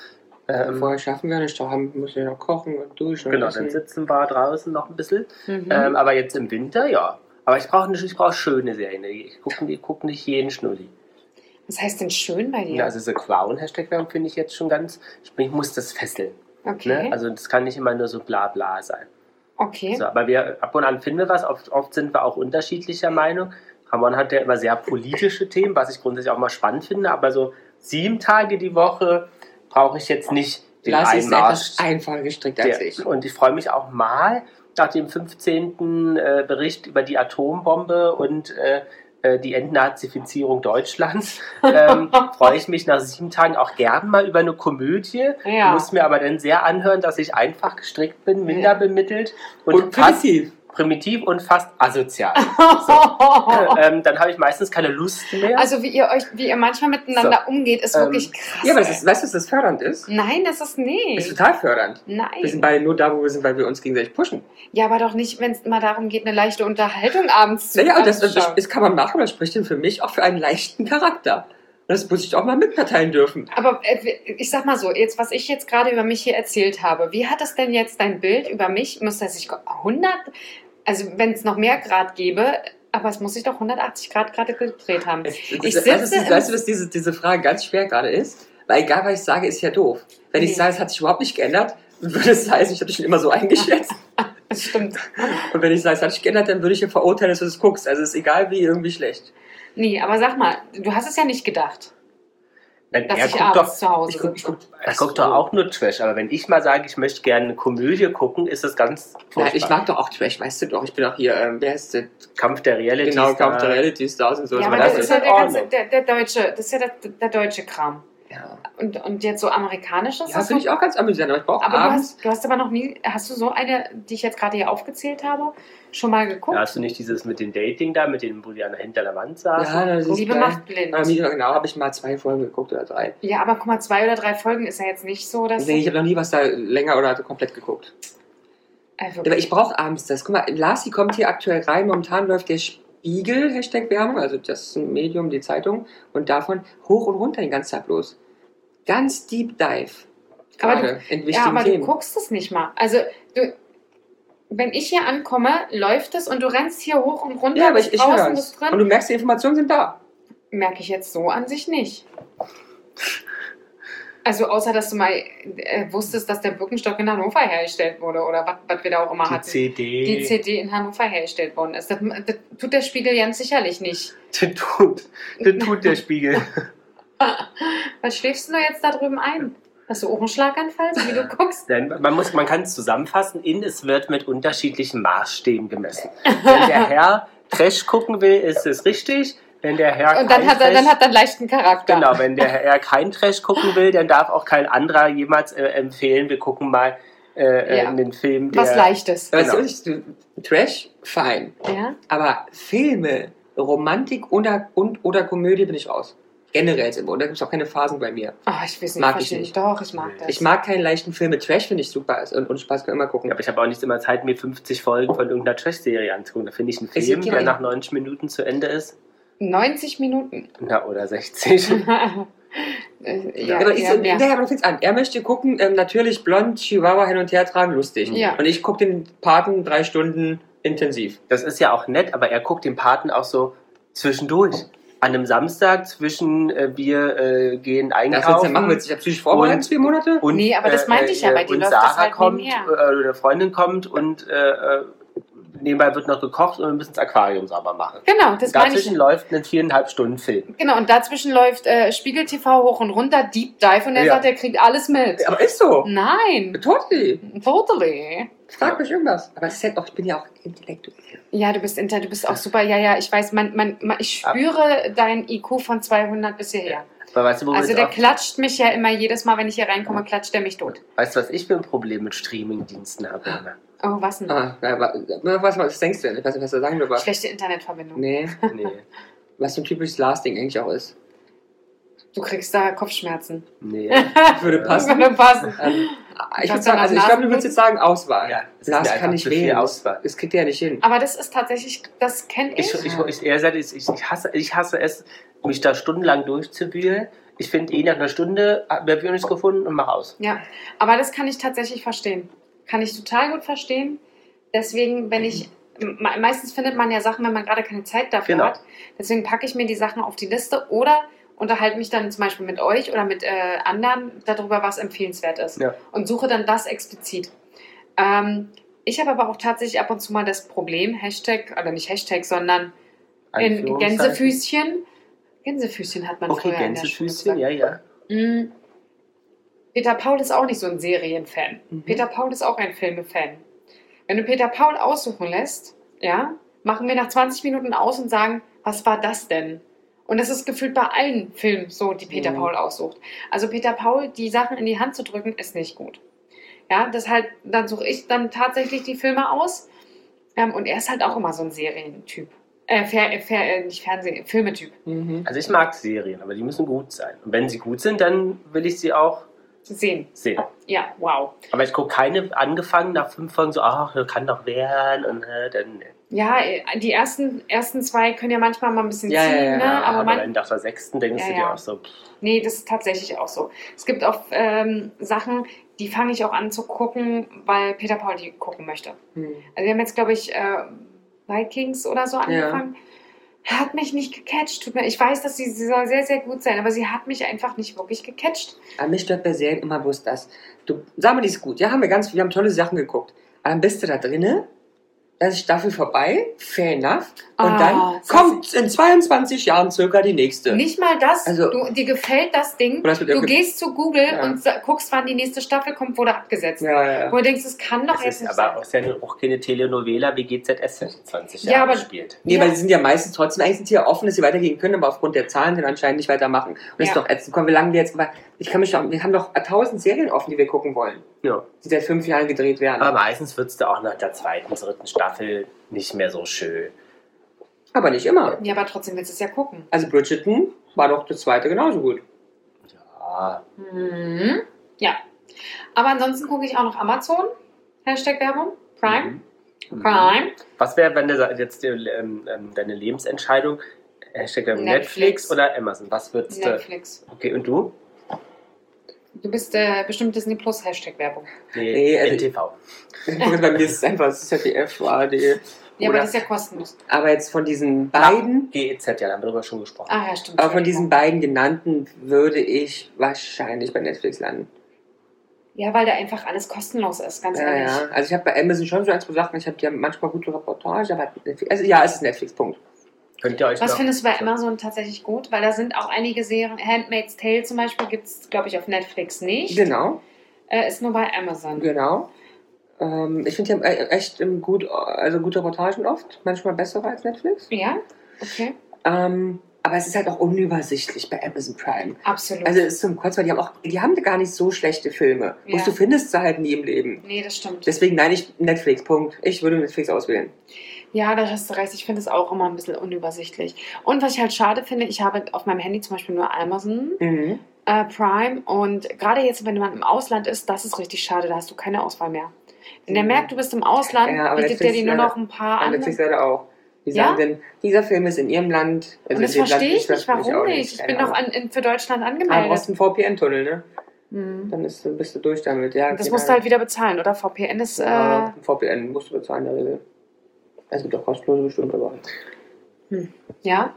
Vorher schaffen wir nicht, da müssen wir noch kochen und duschen. Genau, und dann essen. sitzen wir draußen noch ein bisschen. Mhm. Aber jetzt im Winter, ja. Aber ich brauche schöne Serien. Ich gucke nicht jeden Schnulli. Was heißt denn schön bei dir? Ja, also so Clown-Hashtag-Werbung finde ich jetzt schon ganz... Ich muss das fesseln. Okay. Ne? Also das kann nicht immer nur so bla bla sein. Okay. So, aber ab und an finden wir was. Oft sind wir auch unterschiedlicher Meinung. Ramon hat ja immer sehr politische Themen, was ich grundsätzlich auch mal spannend finde. Aber so 7 Tage die Woche brauche ich jetzt nicht den Lass ist Einmarsch. etwas einfacher gestrickt als ich. Und ich freue mich auch mal nach dem 15. Bericht über die Atombombe und die Entnazifizierung Deutschlands, freue ich mich nach 7 Tagen auch gern mal über eine Komödie. Ja. Muss mir aber dann sehr anhören, dass ich einfach gestrickt bin, minder bemittelt Und fast primitiv und fast asozial. Dann habe ich meistens keine Lust mehr. Also wie ihr manchmal miteinander umgeht, ist wirklich krass. Ja, aber weißt du, dass das fördernd ist? Nein, das ist nicht. Ist total fördernd. Nein. Wir sind beide nur da, wo wir sind, weil wir uns gegenseitig pushen. Ja, aber doch nicht, wenn es mal darum geht, eine leichte Unterhaltung abends zu Naja, das anzuschauen. kann man machen, das spricht denn für mich auch für einen leichten Charakter. Das muss ich auch mal mitverteilen dürfen. Aber ich sag mal so, jetzt, was ich jetzt gerade über mich hier erzählt habe, wie hat es denn jetzt dein Bild über mich, muss das sich 100, also wenn es noch mehr Grad gäbe, aber es muss sich doch 180 Grad gerade gedreht haben. Weißt du, dass diese Frage ganz schwer gerade ist? Weil egal, was ich sage, ist ja doof. Wenn ich sage, es hat sich überhaupt nicht geändert, würde es heißen, ich habe dich schon immer so eingeschätzt. Das stimmt. Und wenn ich sage, es hat sich geändert, dann würde ich ja verurteilen, dass du es guckst. Also es ist egal, wie irgendwie schlecht. Nee, aber sag mal, du hast es ja nicht gedacht, Dann, dass er ich guckt abends doch, zu Hause sitze. er guckt doch auch nur Trash. Aber wenn ich mal sage, ich möchte gerne eine Komödie gucken, ist das ganz furchtbar. Ja, ich mag doch auch Trash, weißt du doch. Ich bin auch hier, wer ist das? Kampf der Reality Genau, Kampf der Reality Stars und so. Ja, Also aber man das ist darf ja in der deutsche, das ist ja der deutsche Kram. Ja, Und jetzt so amerikanisches? ja finde ich auch ganz amüsant. Aber ich brauche Aber abends... du hast aber noch nie, hast du so eine, die ich jetzt gerade hier aufgezählt habe, schon mal geguckt? Ja, hast du nicht dieses mit dem Dating da, mit dem, wo die hinter der Wand saßen? Ja, das ist Liebe geil. macht blind. Genau, habe ich mal 2 Folgen geguckt oder 3. Ja, aber guck mal, 2 oder 3 Folgen ist ja jetzt nicht so, dass... Nee, ich habe noch nie was da länger oder komplett geguckt. Also, Aber ich brauche abends das. Guck mal, Lassi kommt hier aktuell rein. Momentan läuft der Spiegel, #Werbung, also das ist ein Medium, die Zeitung. Und davon hoch und runter den ganzen Tag bloß. Ganz Deep Dive. Gerade in wichtigen aber Themen. du guckst es nicht mal. Also, wenn ich hier ankomme, läuft es und du rennst hier hoch und runter, Ja, aber bist ich draußen, höre bist es. drin. Und du merkst, die Informationen sind da. Merke ich jetzt so an sich nicht. Also außer, dass du mal wusstest, dass der Birkenstock in Hannover hergestellt wurde oder was wir da auch immer Die hatten. CD. Die CD in Hannover hergestellt worden ist. Das tut der Spiegel ganz sicherlich nicht. Das tut der Spiegel. Was schläfst du da jetzt da drüben ein? Hast du auch einen Schlaganfall, so wie du guckst? Denn man kann es zusammenfassen, es wird mit unterschiedlichen Maßstäben gemessen. Wenn der Herr Trash gucken will, ist es richtig. Wenn der Herr Und dann hat er einen leichten Charakter. Genau, wenn der Herr kein Trash gucken will, dann darf auch kein anderer jemals empfehlen, wir gucken mal einen Film, der... Was Leichtes. Aber Genau. weißt du, Trash, fein. Ja? Aber Filme, Romantik oder Komödie bin ich raus. Generell sind wir. Und da gibt es auch keine Phasen bei mir. Oh, ich weiß nicht, Mag ich verstehe nicht. Doch, ich mag das. Ich mag keine leichten Filme. Trash finde ich super und Spaß kann immer gucken. Ja, aber ich habe auch nicht immer Zeit, mir 50 Folgen von irgendeiner Trash-Serie anzugucken. Da finde ich einen Es Film, gibt ja der immer- nach 90 Minuten zu Ende ist. 90 Minuten. Na, oder 60. Ja, aber ja. fängt's an. Er möchte gucken, natürlich blond, Chihuahua hin und her tragen, lustig. Ja. Und ich gucke den Paten 3 Stunden intensiv. Das ist ja auch nett, aber er guckt den Paten auch so zwischendurch. An einem Samstag zwischen wir gehen Das willst einkaufen. du machen, willst du dich psychisch vorbereiten, Und- 4 Monate? Und, Nee, aber das meinte ich ja, bei dir und läuft Sarah das halt kommt, nebenher. oder Freundin kommt und nebenbei wird noch gekocht und wir müssen das Aquarium sauber machen. Genau, das meine ich. Dazwischen läuft ein 4,5 Stunden Film. Genau, und dazwischen läuft Spiegel TV hoch und runter, Deep Dive, und er Ja. sagt, er kriegt alles mit. Aber ist so. Nein, Totally. totally. Frag mich irgendwas. Aber es ist halt auch, ich bin ja auch intellektuell. Ja, du bist auch super. Ja, ich weiß, ich spüre deinen IQ von 200 bis hierher. Aber weißt du, wo wir Also jetzt der auch- klatscht mich ja immer, jedes Mal, wenn ich hier reinkomme, klatscht der mich tot. Weißt du, was ich für ein Problem mit Streamingdiensten habe? Oh, was denn? Was denkst du denn? Ich weiß nicht, was du sagen willst. Schlechte Internetverbindung. Nee, Nee. was so ein typisches Last-Ding eigentlich auch ist. Du kriegst da Kopfschmerzen. Nee. Würde passen. Würde passen. Ich würde sagen, ich glaube, du würdest jetzt sagen Auswahl. Ja, es ist Lars mir kann einfach nicht zu viel wählen. Auswahl. Das kriegt er ja nicht hin. Aber das ist tatsächlich, das kenne ich. Ich hasse es, mich da stundenlang durchzuwühlen. Ich finde, nach einer Stunde habe ich nichts gefunden und mach aus. Ja, aber das kann ich tatsächlich verstehen. Kann ich total gut verstehen. Deswegen, meistens findet man ja Sachen, wenn man gerade keine Zeit dafür Genau. hat. Deswegen packe ich mir die Sachen auf die Liste oder unterhalte mich dann zum Beispiel mit euch oder mit anderen darüber, was empfehlenswert ist. Ja. Und suche dann das explizit. Ich habe aber auch tatsächlich ab und zu mal das Problem, Hashtag, oder nicht Hashtag, sondern in Anführungszeichen. Gänsefüßchen. Gänsefüßchen hat man Okay, früher in der Schule Gänsefüßchen, gesagt. ja. Mm. Peter Paul ist auch nicht so ein Serienfan. Mhm. Peter Paul ist auch ein Filmefan. Wenn du Peter Paul aussuchen lässt, ja, machen wir nach 20 Minuten aus und sagen, was war das denn? Und das ist gefühlt bei allen Filmen so, die Peter Paul aussucht. Also Peter Paul, die Sachen in die Hand zu drücken, ist nicht gut. Ja, deshalb, dann suche ich dann tatsächlich die Filme aus. Und er ist halt auch immer so ein Serientyp. Nicht Fernsehen, Filmetyp. Also ich mag Serien, aber die müssen gut sein. Und wenn sie gut sind, dann will ich sie auch Sehen. Ja, wow. Aber ich gucke keine angefangen nach 5 Folgen so, ach, das kann doch werden und dann. Ja, die ersten 2 können ja manchmal mal ein bisschen ziehen, ne? Ja, aber man, dann nach der 6. denkst du dir auch so. Nee, das ist tatsächlich auch so. Es gibt auch Sachen, die fange ich auch an zu gucken, weil Peter Paul die gucken möchte. Also wir haben jetzt, glaube ich, Vikings oder so angefangen. Hat mich nicht gecatcht. Ich weiß, dass sie soll sehr, sehr gut sein, aber sie hat mich einfach nicht wirklich gecatcht. Aber mich stört bei Serien immer bloß das. Sag mal, die ist gut. Ja, wir haben tolle Sachen geguckt. Aber dann bist du da drinne, dann ist Staffel vorbei, fair enough. Und dann kommt in 22 Jahren circa die nächste. Nicht mal das. Also, dir gefällt das Ding. Du gehst zu Google und guckst, wann die nächste Staffel kommt, wurde abgesetzt. Ja. Wo du denkst, es kann doch das jetzt ist nicht aber sein. auch keine Telenovela wie GZSZ 20 Jahre gespielt. Nee, weil sie sind ja meistens trotzdem, eigentlich sind die ja offen, dass sie weitergehen können, aber aufgrund der Zahlen dann anscheinend nicht weitermachen. Und das ist doch ätzend. Komm, wie lange wir jetzt, wir haben doch 1000 Serien offen, die wir gucken wollen. Ja. Die seit 5 Jahren gedreht werden. Aber meistens wird es da auch nach der 2., 3. Staffel nicht mehr so schön. Aber nicht immer. Ja, aber trotzdem willst du es ja gucken. Also Bridgerton war doch das 2. genauso gut. Ja. Ja. Aber ansonsten gucke ich auch noch Amazon. #Werbung. Prime. Prime. Was wäre, wenn jetzt deine Lebensentscheidung Netflix oder Amazon? Was würdest du? Netflix. Okay, und du? Du bist bestimmt Disney Plus #Werbung. Nee, also NTV. Bei mir ist es einfach ZDF, ARD. Ja, aber das ist ja kostenlos. Aber jetzt von diesen beiden... GEZ, ja, da haben wir drüber schon gesprochen. Ah ja, stimmt. Aber von diesen beiden genannten würde ich wahrscheinlich bei Netflix landen. Ja, weil da einfach alles kostenlos ist, ganz ehrlich. Ja. Also ich habe bei Amazon schon so 1, 2 Sachen, ich habe ja manchmal gute Reportage, aber also ja, es ist Netflix, Punkt. Könnt ihr euch Was findest du bei Amazon tatsächlich gut? Weil da sind auch einige Serien, Handmaid's Tale zum Beispiel gibt es, glaube ich, auf Netflix nicht. Genau. Ist nur bei Amazon. Genau. Ich finde, die haben echt gute Reportagen oft, manchmal besser als Netflix. Ja, okay. Aber es ist halt auch unübersichtlich bei Amazon Prime. Absolut. Also es ist zum Kreuz, weil die haben gar nicht so schlechte Filme. Ja. Du findest sie halt nie im Leben. Nee, das stimmt. Deswegen nein, ich Netflix, Punkt. Ich würde Netflix auswählen. Ja, da hast du recht. Ich finde es auch immer ein bisschen unübersichtlich. Und was ich halt schade finde, ich habe auf meinem Handy zum Beispiel nur Amazon Prime und gerade jetzt, wenn man im Ausland ist, das ist richtig schade, da hast du keine Auswahl mehr. Wenn der merkt, du bist im Ausland, bietet der dir nur noch ein paar an. Netflix leider auch. Die sagen dann, dieser Film ist in ihrem Land. Also und das verstehe ich nicht, warum nicht? Ich bin doch für Deutschland angemeldet. Aber du brauchst einen VPN-Tunnel, ne? Dann bist du durch damit. Ja, das musst du halt wieder bezahlen, oder? VPN ist... VPN musst du bezahlen in der Regel. Es gibt auch kostenlose bestimmt, aber... Ja?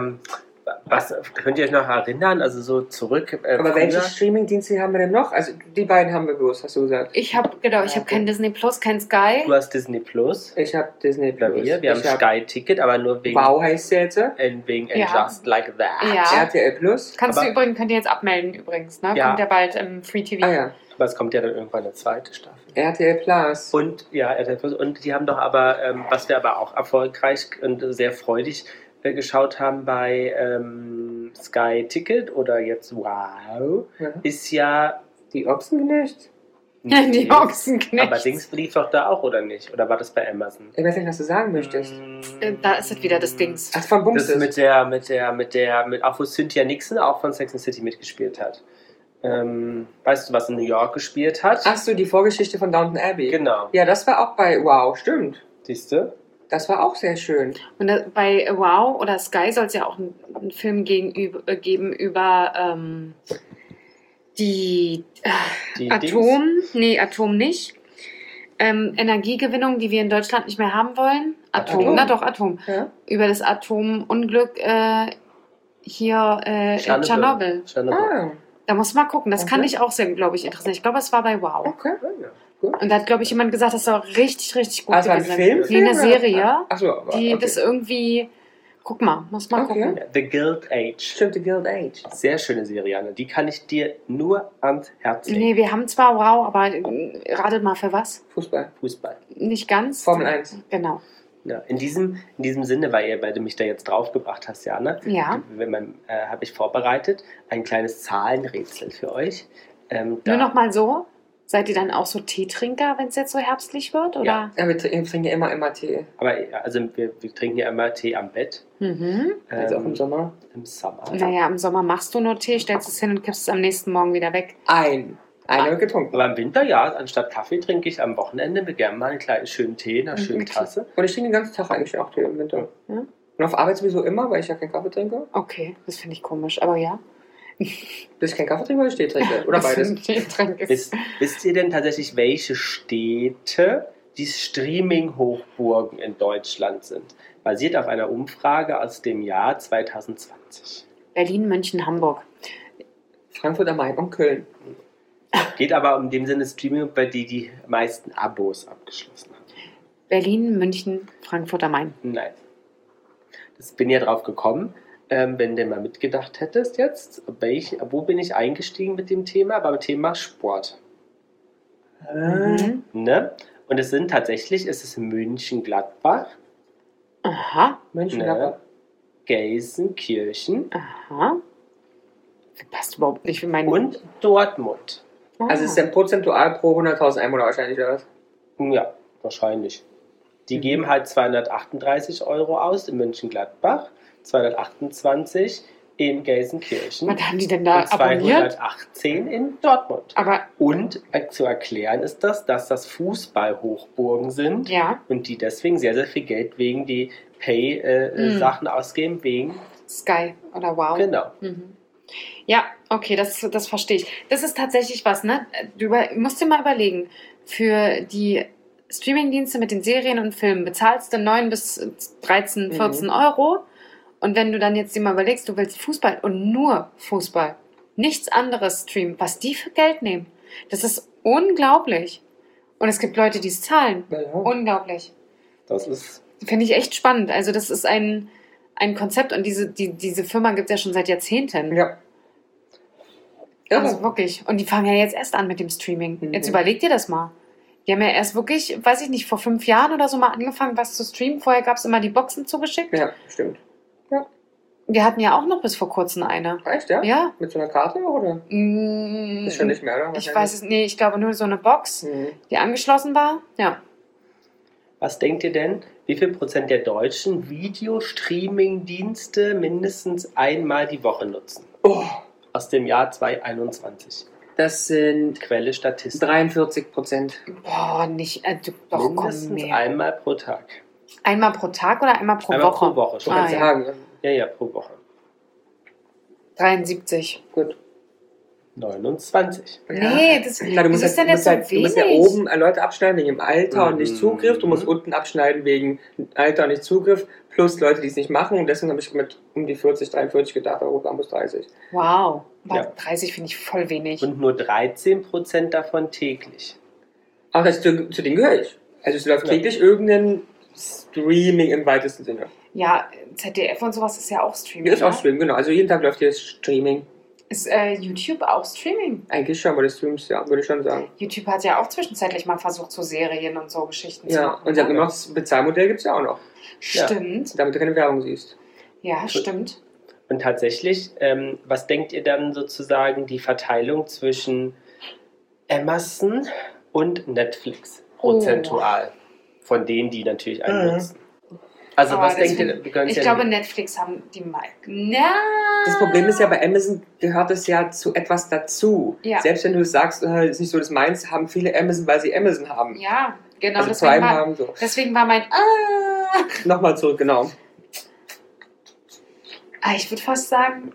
Was könnt ihr euch noch erinnern? Also so zurück. Aber welche Streaming-Dienste haben wir denn noch? Also die beiden haben wir bloß, hast du gesagt. Ich habe kein Disney Plus, kein Sky. Du hast Disney Plus. Ich habe Disney Plus. Wir haben Sky Ticket, aber nur wegen. Wow heißt der jetzt? Wegen Just Like That. Ja. RTL Plus. Könnt ihr jetzt abmelden übrigens, ne? Ja. Kommt ja bald im Free TV. Ah ja. Aber es kommt ja dann irgendwann eine 2. Staffel. RTL Plus. Und RTL Plus. Und die haben doch aber, was wir aber auch erfolgreich und sehr freudig geschaut haben bei Sky Ticket oder jetzt Wow, ist ja die Ochsenknecht. Die Ochsenknecht. Aber Dings lief doch da auch, oder nicht? Oder war das bei Amazon? Ich weiß nicht, was du sagen möchtest. Da ist es wieder das Dings. Ach, von Bums. Das ist auch wo Cynthia Nixon auch von Sex and the City mitgespielt hat. Weißt du, was in New York gespielt hat? Ach so, die Vorgeschichte von Downton Abbey. Genau. Ja, das war auch bei Wow, stimmt. Siehst du? Das war auch sehr schön. Und bei Wow oder Sky soll es ja auch einen Film geben über die Atom. Nee, Atom nicht. Energiegewinnung, die wir in Deutschland nicht mehr haben wollen. Atom. Na doch, Atom. Ja? Über das Atomunglück hier in Tschernobyl. Ah. Da muss man mal gucken. Das kann dich auch sehr, glaube ich, interessieren. Ich glaube, es war bei Wow. Okay. Und da hat, glaube ich, jemand gesagt, das soll richtig, richtig gut Also ein Film? Nee, eine Serie. Ach so, aber, die das irgendwie... Guck mal, muss mal gucken. The Guild Age. Stimmt, The Guild Age. Sehr schöne Serie, Anne. Die kann ich dir nur ans Herz legen. Nee, wir haben zwar Wow, aber ratet mal für was? Fußball. Fußball. Nicht ganz. Formel 1. Genau. Ja, in diesem Sinne, weil ihr beide mich da jetzt draufgebracht hast, Jana, Ja. habe ich vorbereitet ein kleines Zahlenrätsel für euch. Nur noch mal so, seid ihr dann auch so Teetrinker, wenn es jetzt so herbstlich wird? Oder? Ja, wir trinken ja immer Tee. Aber also wir trinken ja immer Tee am Bett. Mhm. Also auch im Sommer. Im Sommer. Naja, im Sommer machst du nur Tee, stellst es hin und kippst es am nächsten Morgen wieder weg. Einer wird getrunken. Aber im Winter, ja, anstatt Kaffee trinke ich am Wochenende mir gerne mal einen kleinen schönen Tee in einer schönen Okay. Tasse. Und ich trinke den ganzen Tag eigentlich auch Tee im Winter. Ja. Und auf Arbeit sowieso immer, weil ich ja keinen Kaffee trinke. Okay, das finde ich komisch, aber ja. Bis ich keinen Kaffee trinke oder ich Tee trinke. Oder Das beides. ein Teetrink ist. Wisst ihr denn tatsächlich, welche Städte die Streaming-Hochburgen in Deutschland sind? Basiert auf einer Umfrage aus dem Jahr 2020. Berlin, München, Hamburg. Frankfurt am Main und Köln. Geht aber um dem Sinne Streaming, bei die meisten Abos abgeschlossen haben. Berlin, München, Frankfurt am Main. Nein. Das bin ja drauf gekommen, wenn du mal mitgedacht hättest jetzt, wo bin ich eingestiegen mit dem Thema? Beim Thema Sport. Mhm. Ne? Und es ist München-Gladbach, Aha, Mönchengladbach. Gelsenkirchen aha. Das passt überhaupt nicht für meinen... und Dortmund. Also es ist dann prozentual pro 100.000 Einwohner wahrscheinlich, oder was? Ja, wahrscheinlich. Die geben halt 238 Euro aus in Mönchengladbach, 228 in Gelsenkirchen Was haben die denn da und abonniert? 218 in Dortmund. Aber, Und zu erklären ist das, dass das Fußball-Hochburgen sind ja, und die deswegen sehr, sehr viel Geld wegen die Pay-Sachen ausgeben, wegen, Sky oder Wow. genau. Mhm. Ja, okay, das verstehe ich. Das ist tatsächlich was, ne? Du musst dir mal überlegen, für die Streamingdienste mit den Serien und Filmen bezahlst du 9 bis 13, 14 Euro. Und wenn du dann jetzt dir mal überlegst, du willst Fußball und nur Fußball, nichts anderes streamen, was die für Geld nehmen, das ist unglaublich. Und es gibt Leute, die es zahlen. Ja. Unglaublich. Das ist, Finde ich echt spannend. Also das ist ein Konzept und diese Firma gibt es ja schon seit Jahrzehnten. Ja. Also wirklich. Und die fangen ja jetzt erst an mit dem Streaming. Mhm. Jetzt überleg dir das mal. Die haben ja erst wirklich, weiß ich nicht, vor 5 Jahren oder so mal angefangen, was zu streamen. Vorher gab es immer die Boxen zugeschickt. Ja, stimmt. Wir hatten ja auch noch bis vor kurzem eine. Echt, ja? Ja. Mit so einer Karte, oder? Ist schon nicht mehr, oder? Ich weiß es, nee, ich glaube nur so eine Box, Mhm. die angeschlossen war. Ja. was denkt ihr denn, wie viel Prozent der Deutschen Videostreaming-Dienste mindestens einmal die Woche nutzen? Oh, Aus dem Jahr 2021. das sind Quelle Statistik. 43%. Boah, nicht, doch, komm Mindestens mehr. einmal pro Tag. Einmal pro Tag oder einmal pro Einmal Woche? pro Woche. Schon Ah, ganz ja. Sagen. Ja, pro Woche. 73. Gut. 29. Nee, das, Na, du musst was ist halt, denn jetzt so du musst ja wenig? oben Leute abschneiden wegen dem Alter und nicht Zugriff. Du musst unten abschneiden wegen Alter und nicht Zugriff. Plus Leute, die es nicht machen. Und deswegen habe ich mit um die 40, 43 gedacht. Europa muss 30. Wow. Aber Ja. 30 finde ich voll wenig. Und nur 13% davon täglich. Aber das zu denen gehöre ich. Also es läuft Ja. täglich irgendein Streaming im weitesten Sinne. Ja, ZDF und sowas ist ja auch Streaming. Hier ist auch ne? Streaming, genau. Also jeden Tag läuft hier Streaming. Ist YouTube auch Streaming? Eigentlich schon, aber das Streams, ja, würde ich schon sagen. YouTube hat ja auch zwischenzeitlich mal versucht, so Serien und so Geschichten zu Ja, machen. und sie haben ne? immer noch das Bezahlmodell gibt es ja auch noch. Stimmt. Damit du keine Werbung siehst. Ja, stimmt. Und tatsächlich, was denkt ihr dann sozusagen die Verteilung zwischen Amazon und Netflix prozentual? Von denen, die natürlich einen nutzen. Also Aber was das denkt ihr? find- Wir können es Ich ja glaube, nicht- Netflix haben die meisten. Ja. Das Problem ist ja, bei Amazon gehört es ja zu etwas dazu. Ja. Selbst wenn du sagst, ist nicht so das meins, haben viele Amazon, weil sie Amazon haben. Ja, genau. Also deswegen, Prime war, haben so. deswegen war mein Nochmal zurück, genau. Ich würde fast sagen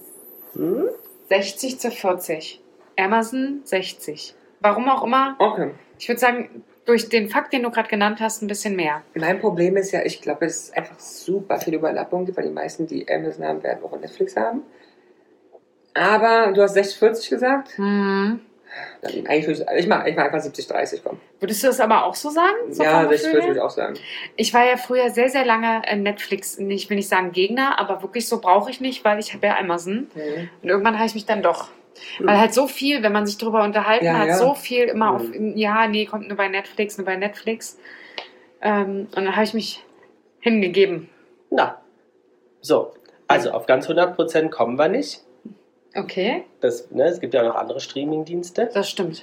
60 zu 40. Amazon 60. Warum auch immer. Okay. Ich würde sagen, durch den Fakt, den du gerade genannt hast, ein bisschen mehr. Mein Problem ist ja, ich glaube, es ist einfach super viel Überlappung gibt, weil die meisten, die Amazon haben, werden auch Netflix haben. Aber du hast 60-40 gesagt? Hm. Dann eigentlich würde ich mach einfach 70-30, komm. Würdest du das aber auch so sagen? So Ja, vom Gefühl 60-40 würde her? ich auch sagen. Ich war ja früher sehr, sehr lange Netflix, ich will nicht sagen Gegner, aber wirklich so brauche ich nicht, weil ich habe ja Amazon. Mhm. Und irgendwann habe ich mich dann doch. Weil halt so viel, wenn man sich drüber unterhalten Ja, hat, ja. so viel immer auf, ja, nee, kommt nur bei Netflix, nur bei Netflix. Und dann habe ich mich hingegeben. Na, so. Also auf ganz 100% kommen wir nicht. Okay, Es gibt ja auch noch andere Streaming-Dienste. das stimmt.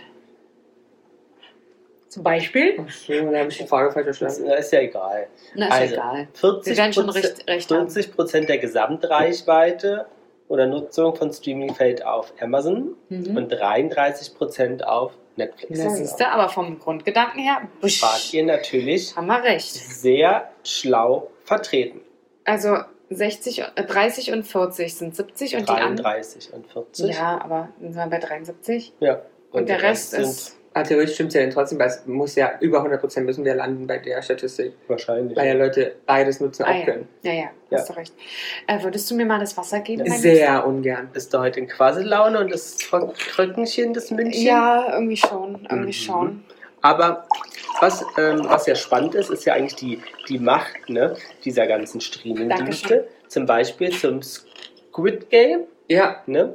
Zum Beispiel? Ach so, da habe ich die Frage falsch Das verstanden. ist ja egal. Na, ist Also, egal. 40%, Wir werden schon recht haben. 40% der Gesamtreichweite oder Nutzung von Streaming fällt auf Amazon und 33% auf Netflix. Das siehst du, aber vom Grundgedanken her, Wart ihr natürlich haben wir recht. sehr schlau vertreten. Also 30 und 40 sind 70 und die anderen. 33 und 40. Ja, aber sind wir bei 73. Ja. Und der Rest ist. Aber theoretisch stimmt es ja dann trotzdem, weil es muss ja über 100% müssen wir landen bei der Statistik. wahrscheinlich. Weil ja Leute beides nutzen auch können. Ja, Ja. hast du recht. Würdest du mir mal das Wasser geben? mein Sehr ungern. Bist du heute in Quassellaune und das Kröckenchen, das München? Liebster? Ja, irgendwie schon. Irgendwie Mhm. schon. Aber was ja spannend ist, ist ja eigentlich die Macht, ne, dieser ganzen Streaming-Dienste. Dankeschön. Zum Beispiel zum Squid Game. Ja, Ne?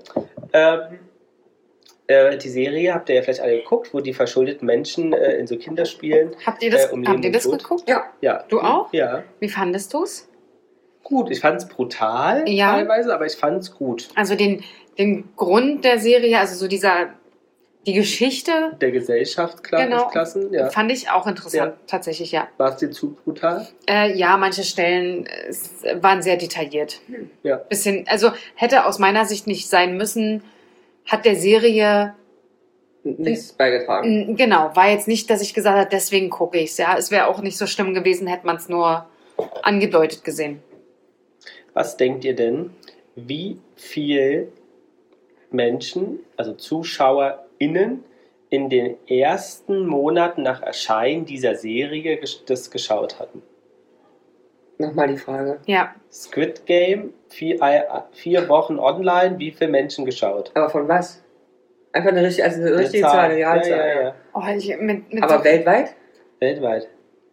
Die Serie habt ihr ja vielleicht alle geguckt, wo die verschuldeten Menschen in so Kinderspielen Habt ihr das, um habt Leben ihr und das Tod. geguckt? ja. Ja. Du auch? Ja. Wie fandest du es? Gut, ich fand es brutal Ja. teilweise, aber ich fand es gut. Also den Grund der Serie, also so die Geschichte, Der Gesellschaftsklassen, Genau. ja. fand ich auch interessant, tatsächlich, ja. War es dir zu brutal? Ja, manche Stellen waren sehr detailliert. Ja. Bisschen, also hätte aus meiner Sicht nicht sein müssen, hat der Serie, Nichts beigetragen. genau, war jetzt nicht, dass ich gesagt habe, deswegen gucke ich es. Ja, es wäre auch nicht so schlimm gewesen, hätte man es nur angedeutet gesehen. Was denkt ihr denn, wie viel Menschen, also ZuschauerInnen, in den ersten Monaten nach Erscheinen dieser Serie das geschaut hatten? Nochmal die Frage. Ja, Squid Game, 4 Wochen online, wie viele Menschen geschaut? Aber von was? Einfach eine richtige Zahl, eine Realzahl. Ja. oh, mit Aber so, weltweit? Weltweit.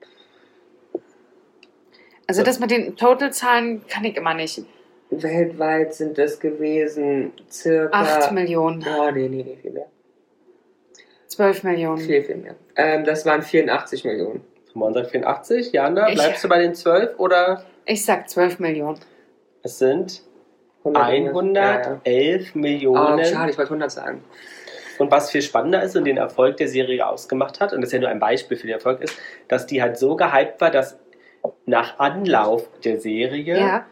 also das mit den Totalzahlen kann ich immer nicht. Weltweit sind das gewesen circa... 8 Millionen, Oh, nee, viel mehr. 12 Millionen. Viel mehr. Das waren 84 Millionen. 84, Jana, Ich- bleibst du bei den 12 oder? Ich sag 12 Millionen. Es sind 111 111 Millionen. Oh, schade, ich wollte 100 sagen. Und was viel spannender ist und den Erfolg der Serie ausgemacht hat, und das ist ja nur ein Beispiel für den Erfolg, ist, dass die halt so gehypt war, dass nach Anlauf der Serie Ja,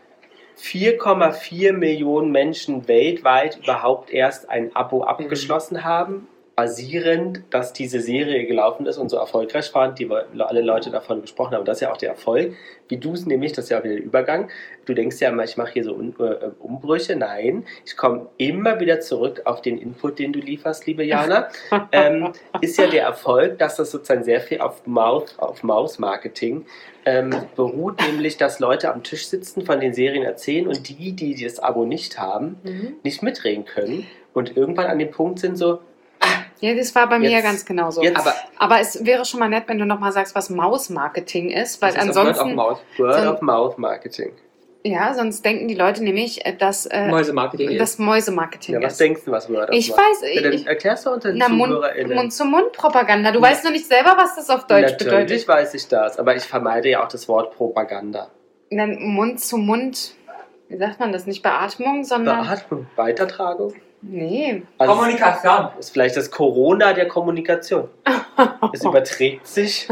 4,4 Millionen Menschen weltweit überhaupt erst ein Abo abgeschlossen haben, basierend, dass diese Serie gelaufen ist und so erfolgreich war, die alle Leute davon gesprochen haben. Und das ist ja auch der Erfolg. Wie du es nämlich, das ist ja auch wieder der Übergang. Du denkst ja immer, ich mache hier so Umbrüche. Nein, ich komme immer wieder zurück auf den Input, den du lieferst, liebe Jana. Ist ja der Erfolg, dass das sozusagen sehr viel auf Maus-Marketing beruht, nämlich, dass Leute am Tisch sitzen, von den Serien erzählen und die das Abo nicht haben, nicht mitreden können und irgendwann an dem Punkt sind so, ja, das war bei mir ja Jetzt- ganz genauso. jetzt- Aber es wäre schon mal nett, wenn du nochmal sagst, was Maus-Marketing ist, weil Das ist auch Word of ansonsten, Mouth. Word-of-Mouth-Marketing. ja, sonst denken die Leute nämlich, dass Mäusemarketing das Mäusemarketing Ja, was ist. denkst du, was Word of Ich Mouth? weiß, Ja, dann ich, erklärst du unter den na, ZuhörerInnen. Mund-zu-Mund-Propaganda. Du weißt noch nicht selber, was das auf Deutsch Natürlich bedeutet. weiß ich das, aber ich vermeide ja auch das Wort Propaganda. Dann Mund-zu-Mund, wie sagt man das? Nicht Beatmung, sondern... Beatmung, Weitertragung. Nee. Also Kommunikation. ist vielleicht das Corona der Kommunikation. Es überträgt sich.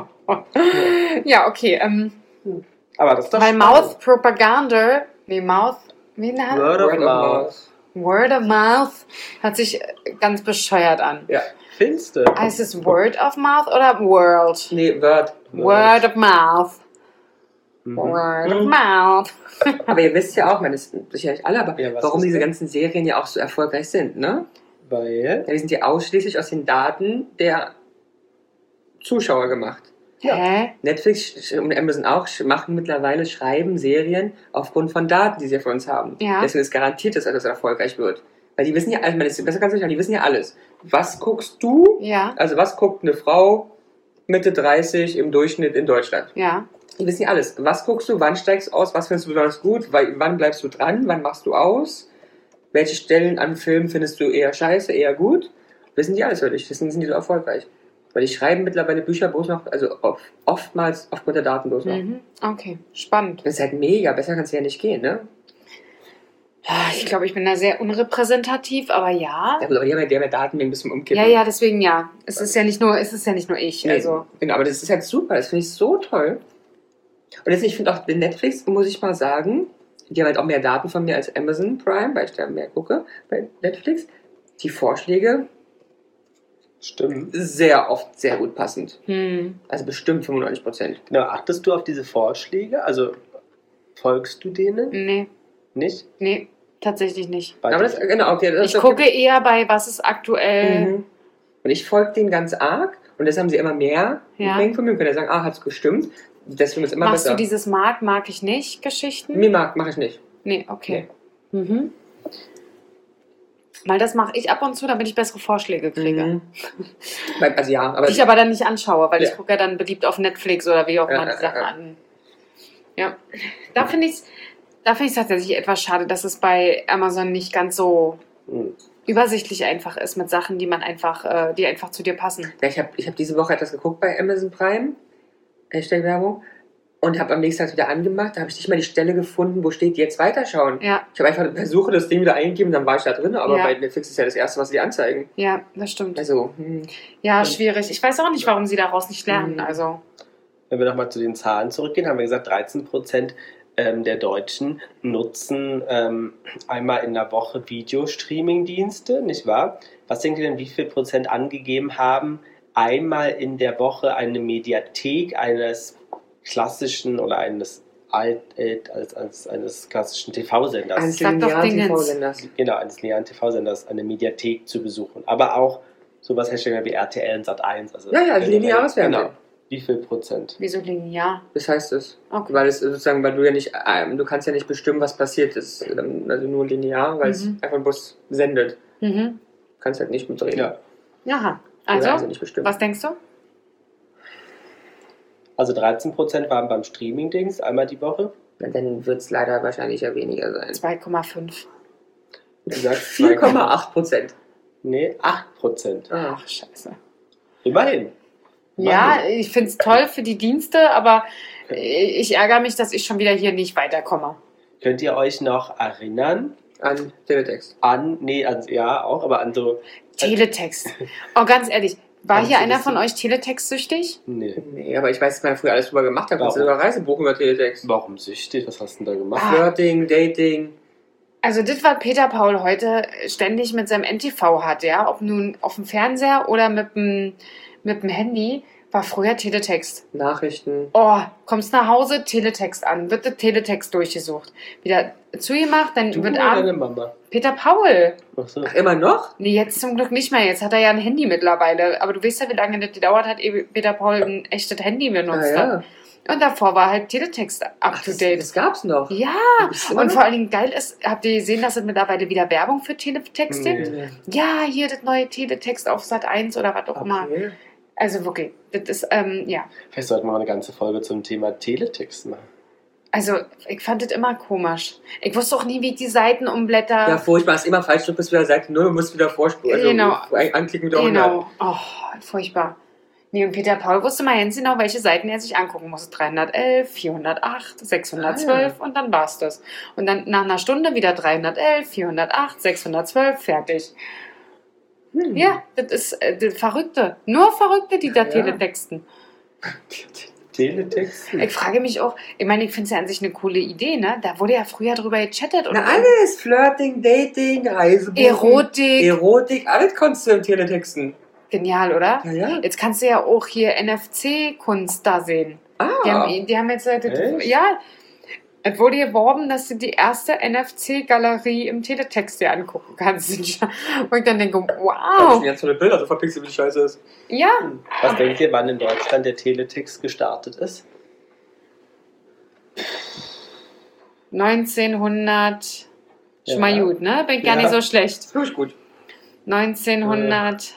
Ja, okay. Aber das ist doch Weil spannend. Mouth Propaganda, Mouth, wie nennt Word of Mouth. Word of Mouth hört sich ganz bescheuert an. Ja. Findest du? Heißt es Word of Mouth oder World? Nee, Word. Word of Mouth. Mhm. Word of Mouth. Aber ihr wisst ja auch, man ist sicherlich alle, aber Ja, was warum ist diese denn? ganzen Serien ja auch so erfolgreich sind, ne? Weil. Ja, die sind ja ausschließlich aus den Daten der Zuschauer gemacht. Ja. Hä? Netflix und Amazon auch schreiben Serien aufgrund von Daten, die sie von uns haben. Ja. Deswegen ist garantiert, dass etwas erfolgreich wird. Weil die wissen ja, also man ist besser ganz sicher, die wissen ja alles. Was guckst du? Ja. Also was guckt eine Frau Mitte 30 im Durchschnitt in Deutschland? Ja. Die wissen ja alles. Was guckst du? Wann steigst du aus? Was findest du besonders gut? Wann bleibst du dran? Wann machst du aus? Welche Stellen an Filmen findest du eher scheiße, eher gut? Wissen die alles über dich. Deswegen sind die so erfolgreich. Weil ich schreibe mittlerweile Bücher bloß noch, also oftmals aufgrund der Daten bloß noch. Okay, spannend. Das ist halt mega, besser kann es ja nicht gehen, ne? Ich glaube, ich bin da sehr unrepräsentativ, aber ja. Ja gut, aber die haben ja Datenmengen bis zum Umkippen. Ja, deswegen ja. Es ist ja nicht nur ich. Nee, Also. Genau, aber das ist halt super, das finde ich so toll. Und jetzt, ich finde auch Netflix, muss ich mal sagen, die haben halt auch mehr Daten von mir als Amazon Prime, weil ich da mehr gucke bei Netflix. Die Vorschläge Stimmt. sehr oft sehr gut passend. Hm. Also bestimmt 95%. Genau, achtest du auf diese Vorschläge? Also folgst du denen? Nicht? Nee, tatsächlich nicht. Weil Aber das, genau, okay, das Ich gucke eher bei, was ist aktuell. Mhm. Und ich folge denen ganz arg und das haben sie immer mehr Ja. Mengen von mir. Und können ja sagen, hat es gestimmt. Deswegen ist es immer Machst besser. du dieses mag ich nicht Geschichten? Mir mache ich nicht. Nee, okay. Mhm. Weil das mache ich ab und zu, damit ich bessere Vorschläge kriege. Mhm. Also ja, aber Die ich aber dann nicht anschaue, weil Ja. ich gucke ja dann beliebt auf Netflix oder wie auch immer die Sachen an. Ja. Da finde ich es tatsächlich etwas schade, dass es bei Amazon nicht ganz so Mhm. übersichtlich einfach ist mit Sachen, die man einfach, die einfach zu dir passen. ja, ich hab diese Woche etwas geguckt bei Amazon Prime, Hashtag-Werbung, und habe am nächsten Tag wieder angemacht. Da habe ich nicht mal die Stelle gefunden, wo steht, jetzt weiterschauen. Ja, Ich habe einfach per Suche das Ding wieder eingegeben, dann war ich da drin, aber Ja. bei Netflix ist ja das Erste, was sie anzeigen. ja, das stimmt. Also, Ja, schwierig. Ich weiß auch nicht, warum sie daraus nicht lernen. Mhm. Also, Wenn wir nochmal zu den Zahlen zurückgehen, haben wir gesagt, 13% der Deutschen nutzen einmal in der Woche Videostreaming-Dienste, nicht wahr? Was denkt ihr denn, wie viel Prozent angegeben haben, einmal in der Woche eine Mediathek eines klassischen oder eines eines klassischen TV-Senders, eines Sag doch linearen Dingens. TV-Senders. genau, eines linearen TV-Senders, eine Mediathek zu besuchen. Aber auch sowas Hashtag wie RTL und Sat.1. Also Ja, lineares Fernsehen. Genau. Wie viel Prozent? wieso linear? Das heißt es. Okay. Weil es sozusagen, weil du ja nicht, du kannst ja nicht bestimmen, was passiert ist. Also nur linear, weil es einfach bloß sendet. Mhm. Du kannst halt nicht mitreden. Ja. Aha. Oder Also, nicht bestimmen. was denkst du? Also 13% waren beim Streaming-Dings einmal die Woche. Dann wird es leider wahrscheinlich ja weniger sein. 2,5. Du sagst 4,8%. Nee, 8%. Ach, Ach, scheiße. Immerhin. Ja, ich finde es toll für die Dienste, aber ich ärgere mich, dass ich schon wieder hier nicht weiterkomme. Könnt ihr euch noch erinnern an Teletext. ja auch, aber an so... Teletext. Oh, ganz ehrlich, war Kannst hier du einer das von so? euch Teletext-süchtig? Nee. Nee, aber ich weiß, dass man früher alles drüber gemacht hat. Kannst du Warum? sogar Reise buchen über Teletext. Warum süchtig? Was hast du denn da gemacht? Ah. Flirting, Dating. Also das, was Peter Paul heute ständig mit seinem NTV hat, ja, ob nun auf dem Fernseher oder mit dem Handy, war früher Teletext. Nachrichten. Oh, kommst nach Hause, Teletext an, wird der Teletext durchgesucht. Wieder zugemacht, dann Du wird oder deine abends... Mama? Peter Paul! Ach so. Ach, immer noch? Nee, jetzt zum Glück nicht mehr. Jetzt hat er ja ein Handy mittlerweile. Aber du weißt ja, wie lange das gedauert hat, ehe Peter Paul ein echtes Handy benutzt hat. Und davor war halt Teletext up to date. Das gab's noch. Ja, Gibt's immer und noch? vor allen Dingen geil ist, habt ihr gesehen, dass es mittlerweile wieder Werbung für Teletext gibt? Nee. Ja, hier das neue Teletext auf Sat.1 oder was auch immer. Okay. Also wirklich, das ist, ja. Vielleicht sollten wir mal eine ganze Folge zum Thema Teletext machen. Also, ich fand das immer komisch. Ich wusste auch nie, wie ich die Seiten umblätter. Ja, furchtbar. Ist immer falsch, du bist wieder Seite 0 und musst wieder vorspulen. Also, Genau. Anklicken wieder 100. Genau. Oh, furchtbar. Nee, und Peter Paul wusste mal ganz genau, welche Seiten er sich angucken muss. 311, 408, 612 und dann war's das. Und dann nach einer Stunde wieder 311, 408, 612, fertig. Ja, das ist das Verrückte. Nur Verrückte, die da teletexten. Teletext? Ich frage mich auch, ich meine, ich finde es ja an sich eine coole Idee, ne? Da wurde ja früher drüber gechattet. Und Na, alles. Flirting, Dating, Reisebuchen. Erotik. Alles konntest du im Teletexten. Genial, oder? Ja, ja. Jetzt kannst du ja auch hier NFC-Kunst da sehen. Ah. Die haben jetzt, Echt? ja, es wurde geworben, dass du die erste NFC-Galerie im Teletext dir angucken kannst. Und ich dann denke, Da wow. sind ganz tolle Bilder, so verpixelt wie die Scheiße ist. Ja, Was denkt ihr, wann in Deutschland der Teletext gestartet ist? 1900, Ja. schon mal gut, ne? Bin gar Ja. nicht so schlecht. Das ist gut. 1900,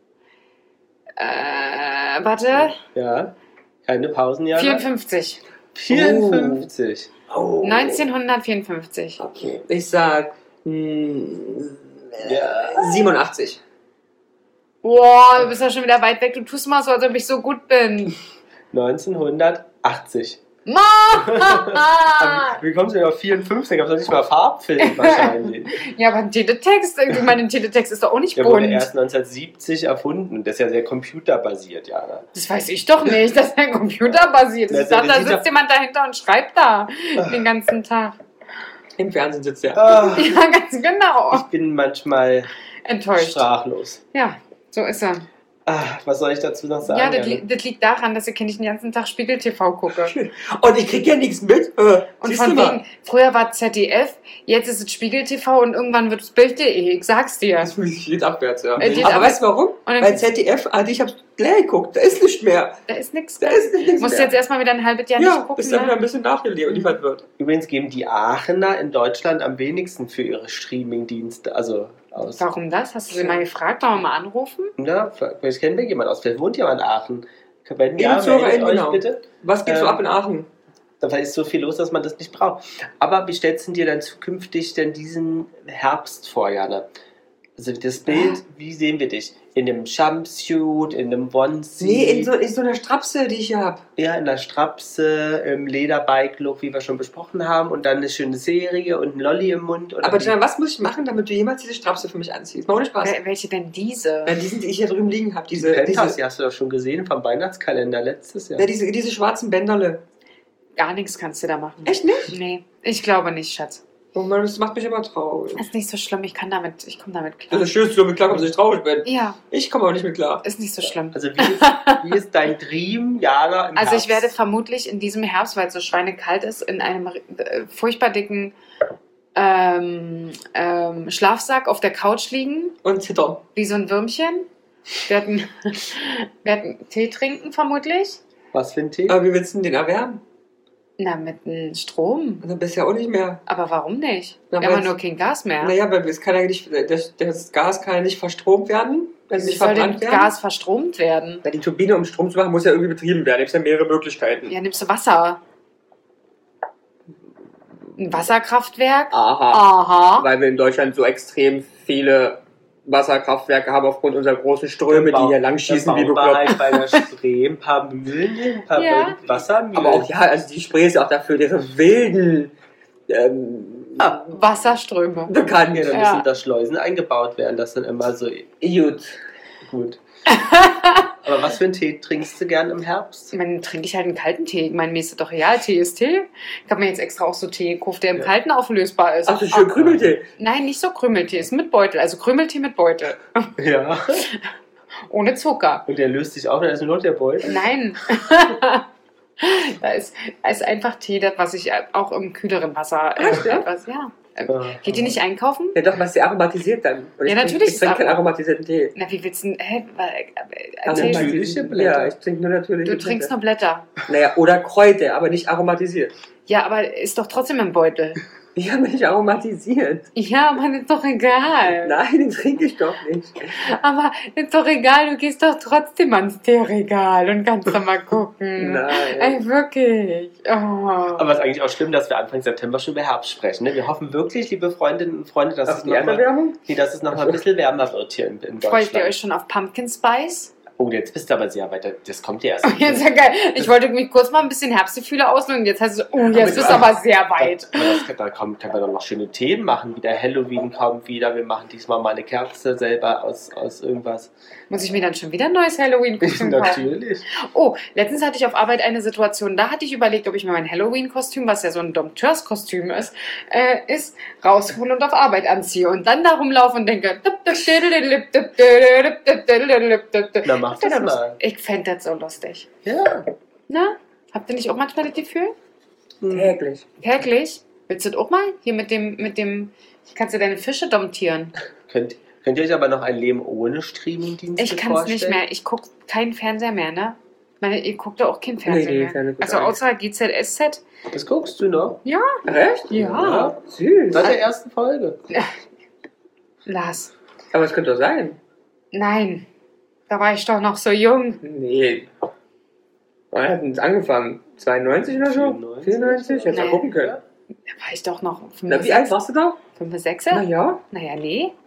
warte, Ja. Keine Pausenjahre? 54. 54. Oh. 1954. Okay. Ich sag Ja. 87. Boah, du bist ja schon wieder weit weg. Du tust mal so, als ob ich so gut bin. 1980. Ma! Wie kommst du denn auf 54? Gab es doch nicht mal Farbfilm wahrscheinlich. Ja, aber ein Teletext, ich meine, ein Teletext ist doch auch nicht Der wurde bunt. erst 1970 erfunden. Das ist ja sehr computerbasiert, ja. Das weiß ich doch nicht, dass der Computer basiert ist. Ich Das- dachte, da das- sitzt jemand dahinter und schreibt da den ganzen Tag. Im Fernsehen sitzt er. Ah, Ja, ganz genau. ich bin manchmal Enttäuscht. sprachlos. Ja, so ist er. Ah, was soll ich dazu noch sagen? Ja, das, Jana? das liegt daran, dass ich nicht den ganzen Tag Spiegel TV gucke. Und ich krieg ja nichts mit. Und Siehst von du mal? wegen, früher war ZDF, jetzt ist es Spiegel TV und irgendwann wird es Bild.de, ich sag's dir. Das geht abwärts, ja. Geht Aber abwärts. weißt du warum? dann- Weil ZDF, ich hab's gleich geguckt, da ist nicht mehr. Da ist nichts Da mehr. ist nichts Musst mehr. jetzt erstmal wieder ein halbes Jahr Ja, nicht gucken. bis dann wieder ein Ne? bisschen nachgeliefert wird. Übrigens geben die Aachener in Deutschland am wenigsten für ihre Streaming-Dienste aus. Warum das? Hast du sie mal gefragt? Wollen wir mal anrufen? Ja, vielleicht kennen wir jemanden aus. Vielleicht wohnt jemand in Aachen. Wenn Ja, ja, meldet euch genau. bitte. Was gibt's so ab in Aachen? Da ist so viel los, dass man das nicht braucht. Aber wie stellst du dir dann zukünftig denn diesen Herbst vor, Jana? Also das Bild, wie sehen wir dich? In einem Jumpsuit, in einem Onesie? Nee, in so einer Strapse, die ich hier hab. Ja, in der Strapse, im Lederbike-Look, wie wir schon besprochen haben. Und dann eine schöne Serie und ein Lolli im Mund. Oder Aber wie? Jan, was muss ich machen, damit du jemals diese Strapse für mich anziehst? Mal ohne Spaß. Welche denn diese? Ja, die ich hier drüben liegen habe. Die Penthouse, Diese, die hast du doch schon gesehen vom Weihnachtskalender letztes Jahr. ja, diese schwarzen Bänderle. Gar nichts kannst du da machen. Echt nicht? Nee, ich glaube nicht, Schatz. Oh Mann, das macht mich immer traurig. Ist nicht so schlimm, ich komme damit Das klar. ist schön, dass du damit klar kommst, dass ich traurig bin. Ja, Ich komme aber nicht mit klar. ist nicht so schlimm. Also wie ist dein Dream, Jana, im Also ich Herbst? werde vermutlich in diesem Herbst, weil es so schweinekalt ist, in einem furchtbar dicken Schlafsack auf der Couch liegen, Und zittern. wie so ein Würmchen. Wir werden Tee trinken vermutlich. Was für ein Tee? Aber wie willst du denn den erwärmen? Na, mit dem Strom. Und dann bist du ja auch nicht mehr. Aber warum nicht? Na, Wir haben weil's- nur kein Gas mehr. Naja, weil es kann ja nicht, das Gas kann ja nicht verstromt werden, wenn es Wie nicht soll denn verbrannt werden. Gas verstromt werden? Na, die Turbine, um Strom zu machen, muss ja irgendwie betrieben werden. Da gibt es ja mehrere Möglichkeiten. Ja, nimmst du Wasser. Ein Wasserkraftwerk? Aha. Aha. Weil wir in Deutschland so extrem viele Wasserkraftwerke haben aufgrund unserer großen Ströme, die hier lang schießen wie bekloppt. halt bei der Spree ein paar Mühlen, ein paar Ja. Wassermühlen. Aber auch, ja, also die Spree ist ja auch dafür ihre wilden Wasserströme. Ja, Bekannten. dann Ja. müssen da Schleusen eingebaut werden, das dann immer so Gut. gut. Aber was für einen Tee trinkst du gern im Herbst? Dann trinke ich halt einen kalten Tee. Ich meine, mir ist das doch real. Tee ist Tee. Ich habe mir jetzt extra auch so Tee gekauft, der im Ja. Kalten auflösbar ist. Ach, so schön Krümeltee. Nein, nicht so Krümeltee. Ist mit Beutel. Also Krümeltee mit Beutel. Ja. Ohne Zucker. Und der löst sich auf, dann ist nur noch der Beutel. Nein. da ist einfach Tee, das, was ich auch im kühleren Wasser etwas, ja. Geht ihr nicht einkaufen? Ja doch, was sie aromatisiert dann. Und Ja, ich natürlich Ich ist trinke keinen Aroma- aromatisierten Tee. Na, wie willst du denn, erzähl. Natürliche Blätter. Ja, ich trinke nur natürliche Du trinkst nur Blätter. Naja, oder Kräuter, aber nicht aromatisiert. Ja, aber ist doch trotzdem im Beutel. Ich habe nicht aromatisiert. Ja, aber ist doch egal. Nein, den trinke ich doch nicht. Aber ist doch egal, du gehst doch trotzdem ans Teeregal und kannst doch mal gucken. Nein. Ey, wirklich. Oh. Aber es ist eigentlich auch schlimm, dass wir Anfang September schon über Herbst sprechen. Ne? Wir hoffen wirklich, liebe Freundinnen und Freunde, dass Auf es die noch mal, Erderwärmung? dass es noch mal ein bisschen wärmer wird hier in Deutschland. Freut ihr euch schon auf Pumpkin Spice? Oh, jetzt bist du aber sehr weiter. Das kommt ja erst. Oh, jetzt ja geil. Ich wollte mich kurz mal ein bisschen Herbstgefühle auslösen. Jetzt heißt es, oh, jetzt bist du aber sehr weit. Da können wir doch noch schöne Themen machen. Wieder Halloween kommt wieder. Wir machen diesmal mal eine Kerze selber aus irgendwas. Muss ich mir dann schon wieder ein neues Halloween-Kostüm kaufen? Natürlich. Oh, letztens hatte ich auf Arbeit eine Situation, da hatte ich überlegt, ob ich mir mein Halloween-Kostüm, was ja so ein Dompteurskostüm ist, raushole und auf Arbeit anziehe und dann da rumlaufe und denke, Na, mach das mal. ich fände das so lustig. Ja. Na? Habt ihr nicht auch manchmal das Gefühl? Täglich. Täglich? Willst du das auch mal? Hier mit dem, kannst du deine Fische domptieren? Könnt ihr euch aber noch ein Leben ohne Streamingdienste Ich kann vorstellen? es nicht mehr. Ich gucke keinen Fernseher mehr, ne? Ihr guckt doch auch kein Fernsehen Nee, mehr. Fernsehen guckt Also auch nicht. außer GZSZ. Das guckst du noch? Echt? Ja. Süß. Seit der ersten Folge. Lars. Aber es könnte doch sein. Nein. Da war ich doch noch so jung. Nee. Wann hat es angefangen? 92 oder so? 94? 94? Hätte Nee. man gucken können. Da war ich doch noch 5, Na, wie alt warst du da? 6. Na ja. Naja, nee.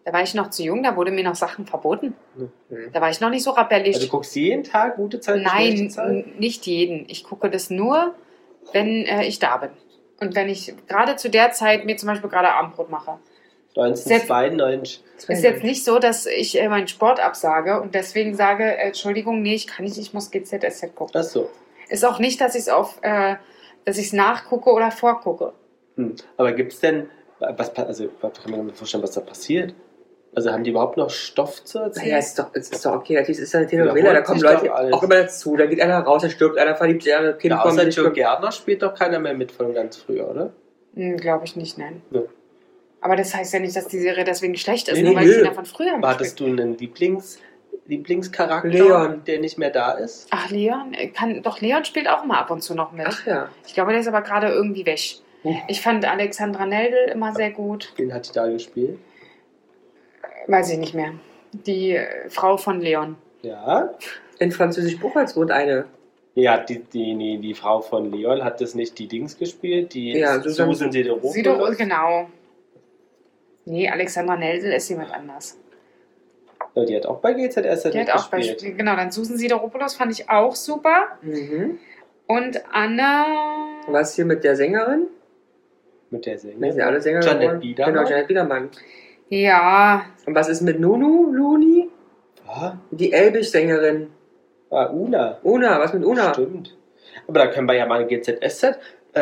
Da war ich noch zu jung, da wurde mir noch Sachen verboten. Mhm. Da war ich noch nicht so rebellisch. Also du guckst jeden Tag gute Zeit, Nein, schlechte Zeit? nicht jeden. Ich gucke das nur, wenn ich da bin. Und wenn ich gerade zu der Zeit mir zum Beispiel gerade Abendbrot mache. 1992. Ist jetzt nicht so, dass ich meinen Sport absage und deswegen sage, Entschuldigung, nee, ich kann nicht, ich muss GZSZ gucken. Ach so. Ist auch nicht, dass ich es nachgucke oder vorgucke. Aber gibt es denn, was kann man mir vorstellen, was da passiert? Also haben die überhaupt noch Stoff zu erzählen? Naja, es ist doch okay, natürlich ist das eine Telenovela, Wiederholt da kommen sich doch Leute alles. auch immer dazu, da geht einer raus, da stirbt einer, verliebt sich, ein Kind Ja, kommt, außer nicht Joe stirbt. Gärtner spielt doch keiner mehr mit von ganz früher, oder? Glaube ich nicht, nein. Ja. Aber das heißt ja nicht, dass die Serie deswegen schlecht ist, Nee, nur weil nö. sie da von früher Aber hattest du einen Lieblingscharakter, Leon. der nicht mehr da ist? Ach, Leon? Leon spielt auch immer ab und zu noch mit. Ach ja. Ich glaube, der ist aber gerade irgendwie weg. Hm. Ich fand Alexandra Neldl immer sehr gut. Wen hat die da gespielt? Weiß ich nicht mehr. Die Frau von Leon. Ja. In Französisch Buchholz wohnt eine. Ja, die Frau von Leon hat das nicht die Dings gespielt, die Ja, Susan Sideropoulos. Genau. Nee, Alexandra Neldl ist jemand anders. Ja, die hat auch bei GZSZ Die hat auch gespielt. genau, dann Susan Sideropoulos fand ich auch super. Mhm. Und Anna... Was hier mit der Sängerin? Mit der Wir sind Sängerin. ja alle Sänger Janet geworden. Biedermann. Genau, Janet Biedermann. Ja, Und was ist mit Luni? Ah, Die Elbisch-Sängerin. Una. Una, was mit Una? Stimmt. Aber da können wir ja mal eine GZSZ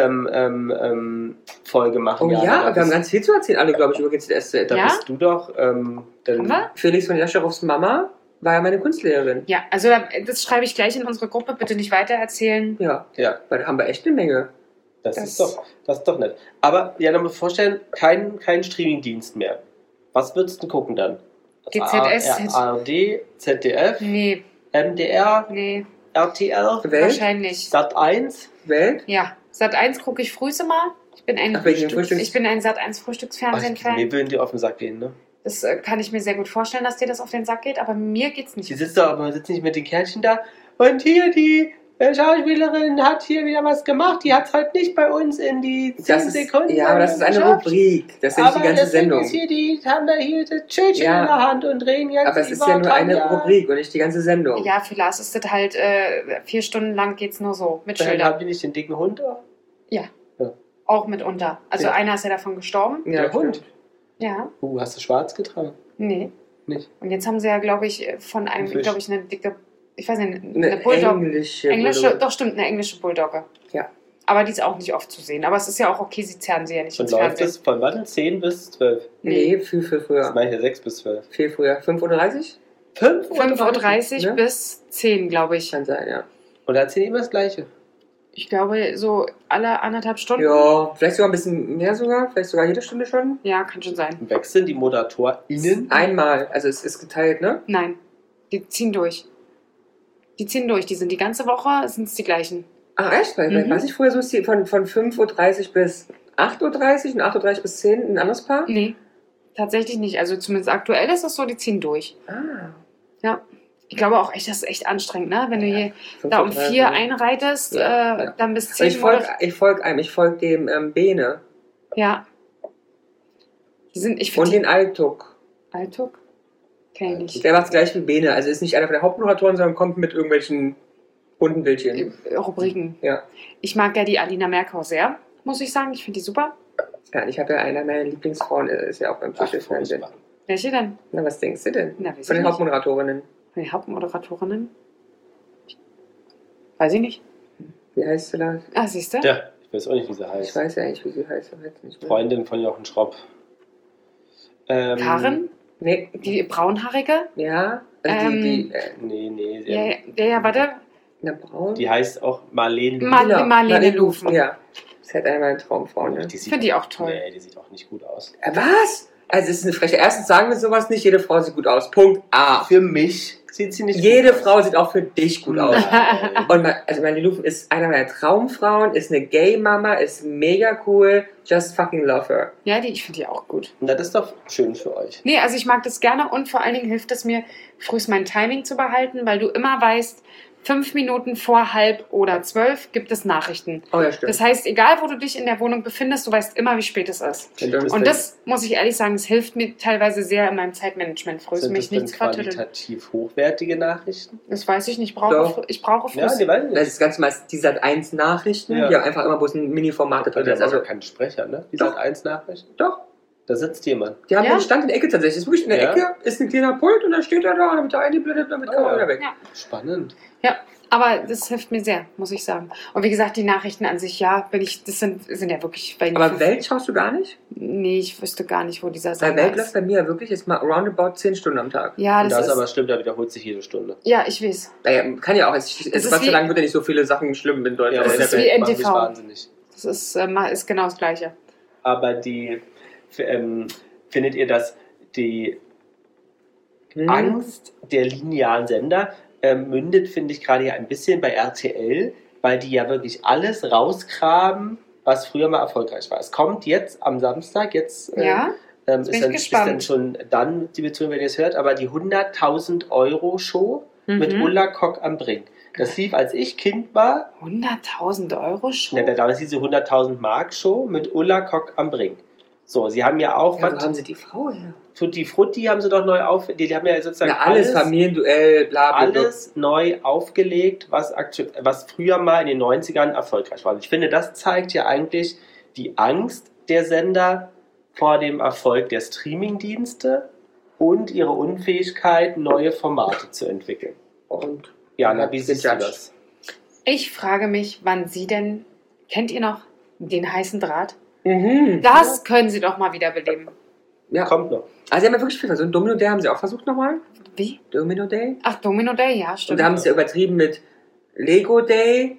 Folge machen. Oh ja, da wir haben bist- ganz viel zu erzählen, alle, glaube ich, über GZSZ. Da Ja? bist du doch. haben wir? Felix von Jascherows Mama war ja meine Kunstlehrerin. Ja, also das schreibe ich gleich in unsere Gruppe. Bitte nicht weitererzählen. Ja, Ja, weil da haben wir echt eine Menge. das Das- ist doch nett. Aber ja, dann muss ich vorstellen, kein Streamingdienst mehr. Was würdest du gucken dann? GZSZ. ARD, ZDF, Nee, MDR, nee, RTL, Welt? wahrscheinlich. Sat1. Welt? Ja, Sat1 gucke ich frühs immer. Ich bin ein Ach, wegen dem Frühstücks- Ich bin ein Sat1 Ach, Frühstücksfernsehen-Fan. mir würden die auf den Sack gehen, ne? Das kann ich mir sehr gut vorstellen, dass dir das auf den Sack geht, aber mir geht's nicht. Die sitzt doch, aber sitzt nicht mit den Kärtchen da. Und hier, die Schauspielerin hat hier wieder was gemacht. Die hat es heute nicht bei uns in die 10 Das ist, Sekunden. ja, aber das ist eine geschafft. Rubrik. Das ist nicht Aber die ganze deswegen Sendung. ist hier, die haben da hier das Schildchen Ja. in der Hand und drehen jetzt Aber es ist über ja nur eine Tanja. Rubrik und nicht die ganze Sendung. Ja, für Lars ist das halt 4 Stunden lang geht's nur so, mit Dann Schildern. haben die nicht den dicken Hund da? Auch mitunter. Also Ja. einer ist ja davon gestorben. Ja, Der Hund. stimmt. Ja, Hast du schwarz getragen? nee. Nicht. Und jetzt haben sie ja, glaube ich, von einem, Fisch. glaube ich, eine dicke, ich weiß nicht, Eine eine Bulldog. englische. Englische, doch stimmt, eine englische Bulldogge. Ja. Aber die ist auch nicht oft zu sehen. Aber es ist ja auch okay, sie zerren sie ja nicht Und ins läuft Fernsehen. es von wann? 10 bis 12? Nee, viel Das früher. meine ich ja 6 bis 12. Viel früher. 5:30 5 5:30 ne? bis 10, glaube ich. Kann sein, ja. Und da erzählen die immer das Gleiche. Ich glaube, so alle 1,5 Stunden. Ja, vielleicht sogar ein bisschen mehr sogar. Vielleicht sogar jede Stunde schon. Ja, kann schon sein. Wechseln die ModeratorInnen? Einmal. Also es ist geteilt, ne? Nein, die ziehen durch. Die ziehen durch. Die sind die ganze Woche, sind es die gleichen. Ach echt? Weil was ich früher so ist, von 5:30 bis 8:30 und 8:30 bis 10 ein anderes Paar? Nee, tatsächlich nicht. Also zumindest aktuell ist es so, die ziehen durch. Ah. Ja. Ich glaube auch echt, das ist echt anstrengend, ne? Wenn du hier da um 5:30, 4 ne? einreitest, Ja. dann bis 10 Ich folge einem. Ich folge dem Bene. Ja. Die sind, ich Und finde den Altuk. Altuk? Kenn ich nicht. Der macht gleich wie Bene. Also ist nicht einer von der Hauptmoderatoren, sondern kommt mit irgendwelchen bunten Bildchen. Rubriken. Ja. Ich mag ja die Alina Merkau sehr, muss ich sagen. Ich finde die super. Ja, ich habe ja einer meiner Lieblingsfrauen, ist ja auch beim Ach, Frühstücksfernsehen. furchtbar. Welche denn? Na, was denkst du denn? Na, weiß Von ich den nicht. Hauptmoderatorinnen. Von den Hauptmoderatorinnen? Weiß ich nicht. Wie heißt sie da? Ah, siehst du? Ja, ich weiß auch nicht, wie sie Ich heißt. weiß ja nicht, wie sie heißt. Aber jetzt nicht mehr. Freundin von Jochen Schropp. Karen? Nee, Die braunhaarige? ja. Also die Nee, Ja, warte. na, braun. die heißt auch Marlene. Genau, Marlene Lufen. Ja. Das ist halt einmal ein Traumfrau, ne? Die sieht- Finde ich auch toll. Nee, die sieht auch nicht gut aus. Was? Also es ist eine Freche. Erstens sagen wir sowas nicht, jede Frau sieht gut aus. Punkt A. Für mich sieht sie nicht Jede gut Frau sieht auch für dich gut aus. Nein. Und Marlene Lufen ist einer meiner Traumfrauen, ist eine Gay-Mama, ist mega cool. Just fucking love her. Ja, ich finde die auch gut. Und das ist doch schön für euch. Nee, also ich mag das gerne und vor allen Dingen hilft es mir, frühst mein Timing zu behalten, weil du immer weißt, 5 Minuten vor 11:30 gibt es Nachrichten. Oh ja, stimmt. Das heißt, egal wo du dich in der Wohnung befindest, du weißt immer, wie spät es ist. Stimmt. Und das, muss ich ehrlich sagen, das hilft mir teilweise sehr in meinem Zeitmanagement. Früher ist Sind mich das denn nichts vertütteln. qualitativ hochwertige Nachrichten? Das weiß ich nicht. Ich Doch. brauche Ja, Fluss. die weiß ich Das nicht. ist ganz meist die Sat.1 Nachrichten, Ja. die haben einfach immer bloß ein Mini-Format drin. Das ist Also, kein Sprecher, ne? Die Doch. Sat.1 Nachrichten. doch. Da sitzt jemand. Die haben Ja. den Stand in der Ecke tatsächlich. Das ist wirklich in der Ja. Ecke, ist ein kleiner Pult und dann steht er da und dann wird er eingeblendet und damit kann man Ja. wieder weg. Ja. Spannend. Ja, aber das hilft mir sehr, muss ich sagen. Und wie gesagt, die Nachrichten an sich, ja, das sind ja wirklich... Aber Welt schaust du gar nicht? Nee, ich wüsste gar nicht, wo dieser Weil Sender Welt läuft ist. bei mir wirklich jetzt mal roundabout 10 Stunden am Tag. Ja, Und das das ist... aber stimmt, da wiederholt sich jede Stunde. Ja, ich weiß. Naja, kann ja auch. Es ist Gott sei wie- Dank wird ja nicht so viele Sachen schlimm in Deutschland. Das aber ist in der wie Welt macht mich NTV. wahnsinnig. Das ist genau das Gleiche. Aber findet ihr, dass die Angst der linearen Sender mündet, finde ich, gerade ja ein bisschen bei RTL, weil die ja wirklich alles rausgraben, was früher mal erfolgreich war. Es kommt jetzt am Samstag, jetzt Ja, ist, bin ich dann, ist gespannt. dann schon dann, die Beziehung, wenn ihr es hört, aber die 100.000 Euro Show mit Mhm. Ulla Kock am Brink. Das lief, als ich Kind war, 100.000 Euro schon? ja, damals diese 100.000 Mark Show mit Ulla Kock am Brink. So, sie haben ja auch, Ja, wo haben sie die Frau her? Tutti Frutti haben sie doch neu die haben ja sozusagen Ja, alles Familienduell, bla bla bla. alles neu aufgelegt, was früher mal in den 90ern erfolgreich war. Und ich finde, das zeigt ja eigentlich die Angst der Sender vor dem Erfolg der Streamingdienste und ihre Unfähigkeit, neue Formate zu entwickeln. Und Jana, wie siehst du gejudged. das? Ich frage mich, wann Sie denn... Kennt ihr noch den heißen Draht? Mhm. Das können Sie doch mal wiederbeleben. Ja. Kommt noch. Also sie haben ja wirklich viel versucht. Domino Day haben sie auch versucht nochmal. Wie? Domino Day. Ach, Domino Day, ja, Und stimmt. da haben sie ja übertrieben mit Lego Day,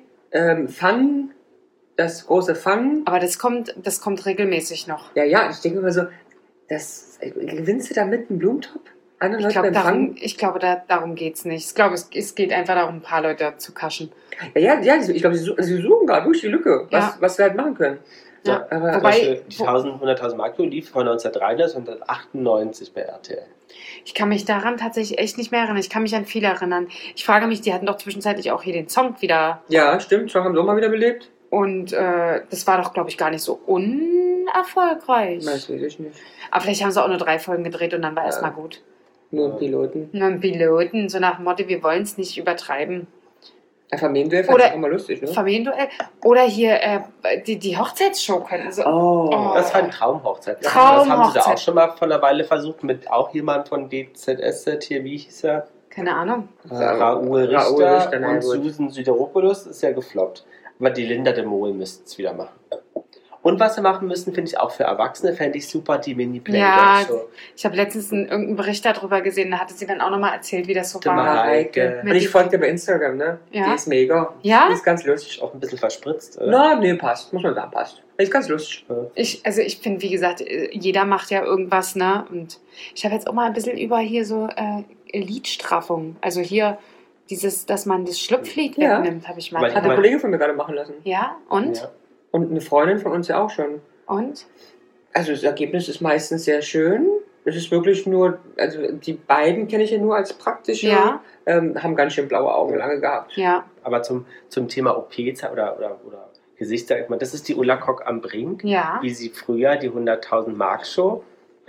Fun, das große Fun. Aber das kommt regelmäßig noch. Ja, ja, ich denke immer so, gewinnst du damit einen Blumentopf? Andere Ich Leute glaube, beim Fun? darum geht es nicht. Ich glaube, es geht einfach darum, ein paar Leute zu kaschen. Ja, ich glaube, sie suchen gerade durch die Lücke, was wir halt machen können. Ja. Aber Wobei- Die 100.000 Mark lief von 1993 und 1998 bei RTL. Ich kann mich daran tatsächlich echt nicht mehr erinnern. Ich kann mich an viele erinnern. Ich frage mich, die hatten doch zwischenzeitlich auch hier den Song wieder. ja, stimmt, schon haben sie auch mal wieder belebt. Und das war doch, glaube ich, gar nicht so unerfolgreich. Weiß ich nicht. Aber vielleicht haben sie auch nur 3 Folgen gedreht und dann war erstmal gut. Nur ein Piloten. Nur ein Piloten, so nach dem Motto, wir wollen es nicht übertreiben. Ein Familienduell fand Oder- ich auch mal lustig, ne? Familienduell. Oder hier die Hochzeitsshow können sie. Oh. Das war eine Traumhochzeit. Das Traumhochzeit. haben sie da auch schon mal vor einer Weile versucht, mit auch jemand von DZSZ hier, wie hieß er? Keine Ahnung. Raoul Richter, Raoul Richter, na und gut. Susan Süderopoulos ist ja gefloppt. Aber die Linda de Mol müssten es wieder machen. Und was sie machen müssen, finde ich auch für Erwachsene, fände ich super, die Mini-Playback-Show. Ich habe letztens irgendeinen Bericht darüber gesehen, da hatte sie dann auch nochmal erzählt, wie das so Der war. Mareike. Und ich folge dir bei Instagram, ne? Ja. Die ist mega. Ja? Die ist ganz lustig. Auch ein bisschen verspritzt, oder? Na, nee, passt. Muss man sagen, passt. Die ist ganz lustig. Ich finde, wie gesagt, jeder macht ja irgendwas, ne? Und ich habe jetzt auch mal ein bisschen über hier so Liedstraffung. Also hier dass man das Schlüpflied Ja. wegnimmt, habe ich mal. Weil- Hat eine Kollegin von mir gerade machen lassen. Ja, und? Ja. Und eine Freundin von uns ja auch schon. Und? Also das Ergebnis ist meistens sehr schön. Es ist wirklich nur, also die beiden kenne ich ja nur als praktische, Ja. haben ganz schön blaue Augen lange gehabt. Ja. Aber zum Thema OP oder Gesichter, das ist die Ulla Kock am Brink, Ja. wie sie früher die 100.000 Mark Show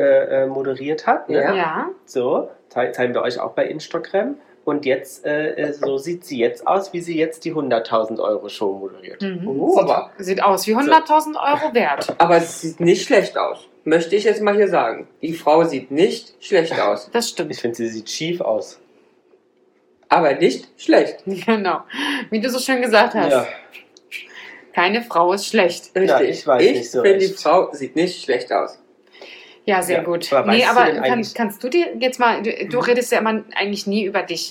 moderiert hat. Ne? Ja. Ja. So, zeigen wir euch auch bei Instagram. Und jetzt, so sieht sie jetzt aus, wie sie jetzt die 100.000 Euro Show moderiert. Mhm. Oh, aber, Sieht aus wie 100.000 Euro wert. aber es sieht nicht schlecht aus. Möchte ich jetzt mal hier sagen. Die Frau sieht nicht schlecht aus. Das Ich stimmt. finde, sie sieht schief aus. Aber nicht schlecht. Genau. Wie du so schön gesagt hast. Ja. Keine Frau ist schlecht. Richtig. Ja, ich weiß nicht so finde, die recht. Frau sieht nicht schlecht aus. Ja, sehr Ja, gut. aber Nee, weißt du aber denn eigentlich- kannst du dir jetzt mal, du redest ja immer eigentlich nie über dich.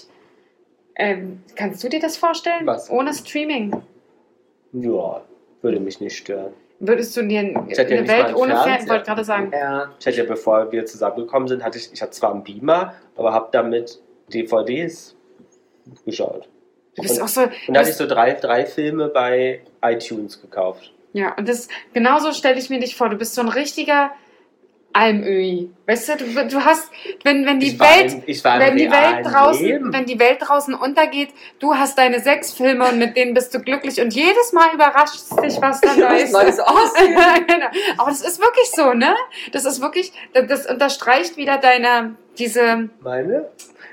Kannst du dir das vorstellen? Was? Ohne Streaming? Ja, würde mich nicht stören. Würdest du dir Ich hätte ja eine nicht Welt mal einen ohne Fernsehen? Fernseher. Ich wollte gerade sagen. Ja. Ich hatte ja, bevor wir zusammengekommen sind, ich hatte zwar einen Beamer, aber habe damit DVDs geschaut. Du bist und, auch so. und da hatte ich so drei Filme bei iTunes gekauft. Ja, und das genauso stelle ich mir dich vor. Du bist so ein richtiger Almöhi. Weißt du, du hast, wenn die Ich war Welt, im- ich war im wenn die realen Welt draußen, Leben. wenn die Welt draußen untergeht, du hast deine 6 Filme und mit denen bist du glücklich und jedes Mal überrascht dich, was da Neues Neues aussieht. Genau. Aber das ist wirklich so, ne? Das ist wirklich, das unterstreicht wieder Meine?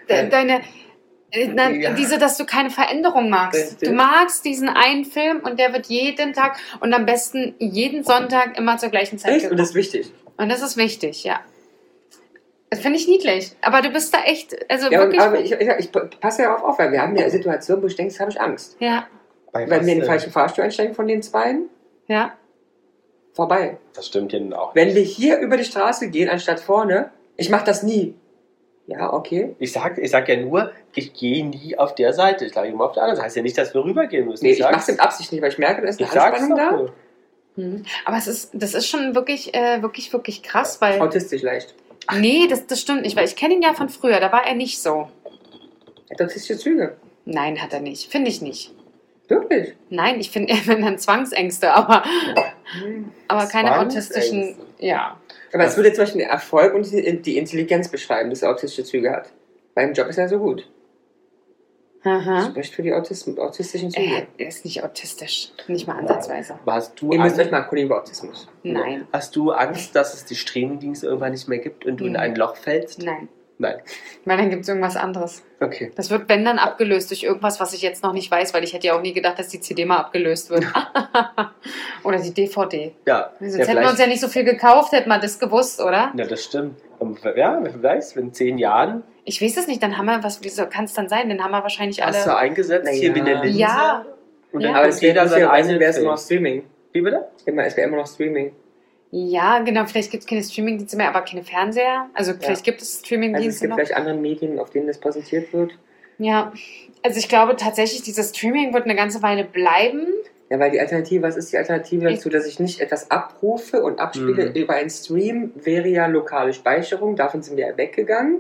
diese, dass du keine Veränderung magst. Richtig. Du magst diesen einen Film und der wird jeden Tag und am besten jeden Sonntag immer zur gleichen Zeit Echt? Und das geguckt. ist wichtig. Und das ist wichtig, ja. Das finde ich niedlich. Aber du bist da echt, also Ja, wirklich. aber ich passe ja darauf auf, weil wir haben ja Situationen, wo ich denke, jetzt habe ich Angst. Ja, Bei Wenn was wir in den denn? falschen Fahrstuhl einsteigen von den zweien, ja. vorbei. Das stimmt ja nun auch. Wenn wir hier über die Straße gehen, anstatt vorne, ich mache das nie. Ja, okay. Ich sag ja nur, ich gehe nie auf der Seite. Ich lag immer auf der anderen Seite. Das heißt ja nicht, dass wir rübergehen müssen. Nee, ich mache sag's- es mit Absicht nicht, weil ich merke, da ist Ich eine sag's Anspannung doch da. nur. Aber das ist schon wirklich krass, weil. Autistisch leicht. Nee, das stimmt nicht, weil ich kenne ihn ja von früher, da war er nicht so. Er hat autistische Züge. Nein, hat er nicht. Finde ich nicht. Wirklich. Nein, ich finde, er dann Zwangsängste, aber keine Zwangsängste. autistischen. Ja. Aber es würde zum Beispiel den Erfolg und die Intelligenz beschreiben, dass er autistische Züge hat. Beim Job ist er so gut. Das Aha. spricht für die autistischen Züge. Er ist nicht autistisch. Nicht mal ansatzweise. Hast du Ihr müsst euch Angst, mal erkundigen über Autismus. Nein. hast du Angst, dass es die Streamingdienste irgendwann nicht mehr gibt und du in Nee. ein Loch fällst? Nein. Nein. Weil dann gibt es irgendwas anderes. Okay. Das wird, wenn dann, abgelöst durch irgendwas, was ich jetzt noch nicht weiß, weil ich hätte ja auch nie gedacht, dass die CD mal abgelöst wird. Oder die DVD. Ja. Sonst ja, hätten wir uns ja nicht so viel gekauft, hätten wir das gewusst, oder? Ja, das stimmt. Und, ja, wer weiß, in 10 Jahren Ich weiß es nicht, dann haben wir, wieso kann es dann sein? Dann haben wir wahrscheinlich hast du alle. eingesetzt, Na hier ja. wie eine Linse. Ja. Und Ja. dann Aber guckt es wäre jeder seinen eigenen immer Film. noch Streaming. Wie bitte? Es wäre immer noch Streaming. Ja, genau, vielleicht gibt es keine Streamingdienste mehr, aber keine Fernseher. Also vielleicht gibt es Also es Streamingdienste gibt noch. vielleicht andere Medien, auf denen das präsentiert wird. Ja, also ich glaube tatsächlich, dieses Streaming wird eine ganze Weile bleiben. Ja, weil die Alternative, was ist die Alternative dazu, dass ich nicht etwas abrufe und abspiele Mhm. über einen Stream, wäre ja lokale Speicherung, davon sind wir ja weggegangen.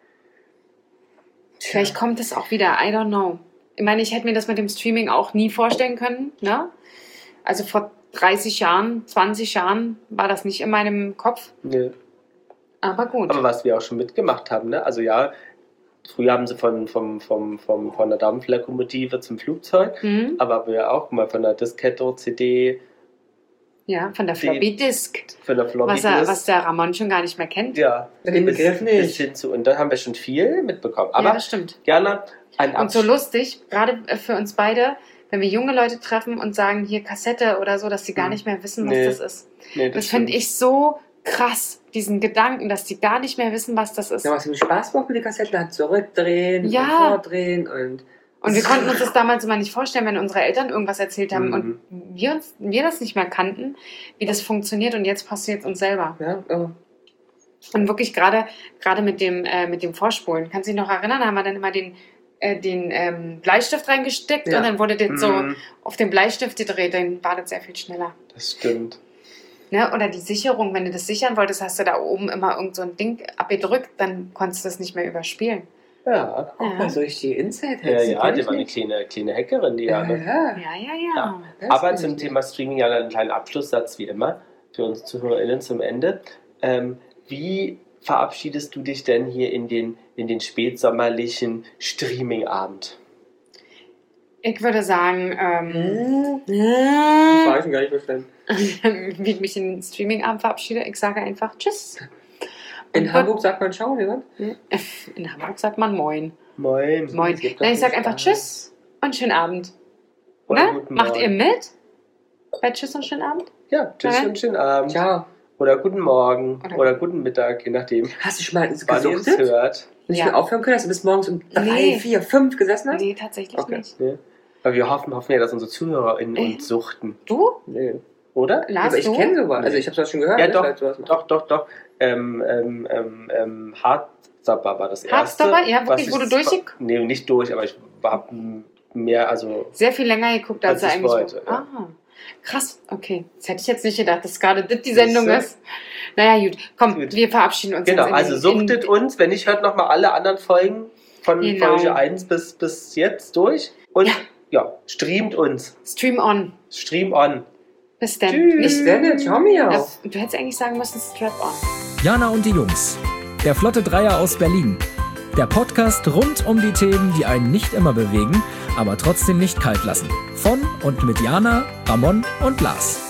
Vielleicht kommt es auch wieder, I don't know. Ich meine, ich hätte mir das mit dem Streaming auch nie vorstellen können, ne? Also vor 30 Jahren, 20 Jahren war das nicht in meinem Kopf. Nee. Aber gut. Aber was wir auch schon mitgemacht haben, ne? Also ja, früher haben sie von der Dampflokomotive zum Flugzeug, Mhm. aber wir auch mal von der Diskette, CD, Ja, von der Die- Floppy Disk. von der Floppy Was der Ramon schon gar nicht mehr kennt. ja, Den Begriff nicht. bis hin zu, und da haben wir schon viel mitbekommen. Ja, Aber das stimmt. gerne ein Und so lustig, gerade für uns beide, wenn wir junge Leute treffen und sagen, hier Kassette oder so, dass sie gar nicht mehr wissen, was Nee, das ist. Nee, Das finde ich so krass, diesen Gedanken, dass die gar nicht mehr wissen, was das ist. Ja, was für einen Spaß macht mit die Kassette, dann zurückdrehen Ja. und vordrehen und Und wir konnten uns das damals immer nicht vorstellen, wenn unsere Eltern irgendwas erzählt haben Mhm. und wir das nicht mehr kannten, wie das funktioniert, und jetzt passiert es uns selber. ja, oh. Und wirklich gerade mit dem Vorspulen. Kannst du dich noch erinnern? Da haben wir dann immer den Bleistift reingesteckt Ja. und dann wurde das so Mhm. auf den Bleistift gedreht, dann war das sehr viel schneller. Das stimmt. Ne? Oder die Sicherung, wenn du das sichern wolltest, hast du da oben immer irgend so ein Ding abgedrückt, dann konntest du das nicht mehr überspielen. Ja. Guck mal, so richtig Insight. Ja, die war eine kleine Hackerin, die Ja, Jana. ja. Ja. Das Aber finde zum ich Thema Streaming ja einen kleinen Abschlusssatz wie immer für uns ZuhörerInnen zum Ende. Wie verabschiedest du dich denn hier in den spätsommerlichen Streaming-Abend? Ich würde sagen, Das habe ich schon gar nicht verstanden. wie ich mich in den Streaming-Abend verabschiede, ich sage einfach Tschüss. In Und- Hamburg sagt man Ciao, oder? In Hamburg sagt man Moin. Moin. Moin. Es gibt doch Nein, ich sage nicht einfach Spaß. Tschüss und schönen Abend. Oder Ne? guten Macht Morgen. ihr mit? Bei Tschüss und schönen Abend? Ja, tschüss Ja. und schönen Abend. Ciao. Oder guten Morgen. Oder- Oder guten Mittag, je nachdem, Hast du schon mal wann ihr es gesuchtet? hört. Nicht Ja. mehr aufhören können, dass du bis morgens um 3, Nee. 4, 5 gesessen hast? Nee, tatsächlich Okay. nicht. Ne? Aber wir hoffen ja, dass unsere ZuhörerInnen uns suchten. Du? Nee. Oder? Ja, Lars, aber ich du? kenne sowas. Also ich habe das schon gehört. Ja, dass doch, Leute sowas machen. doch. Hardstopper war das erste. Hardstopper? Ja, wirklich, was wo du ich- durchgek- Nee, nicht durch, aber ich habe mehr, also Sehr viel länger geguckt, als Als er ich eigentlich wollte, ja. Aha. Krass, okay. Das hätte ich jetzt nicht gedacht, dass gerade das die Sendung Siehste? ist. Naja, gut. Komm, Gut. wir verabschieden uns genau, jetzt. also suchtet uns, wenn nicht, hört nochmal alle anderen Folgen von Genau. Folge 1 bis jetzt durch und ja, streamt uns. Stream on. Stream on. Bis dann. Bis dann, ciao mir. Du hättest eigentlich sagen müssen, Strap-on. Jana und die Jungs. Der Flotte Dreier aus Berlin. Der Podcast rund um die Themen, die einen nicht immer bewegen, aber trotzdem nicht kalt lassen. Von und mit Jana, Ramon und Lars.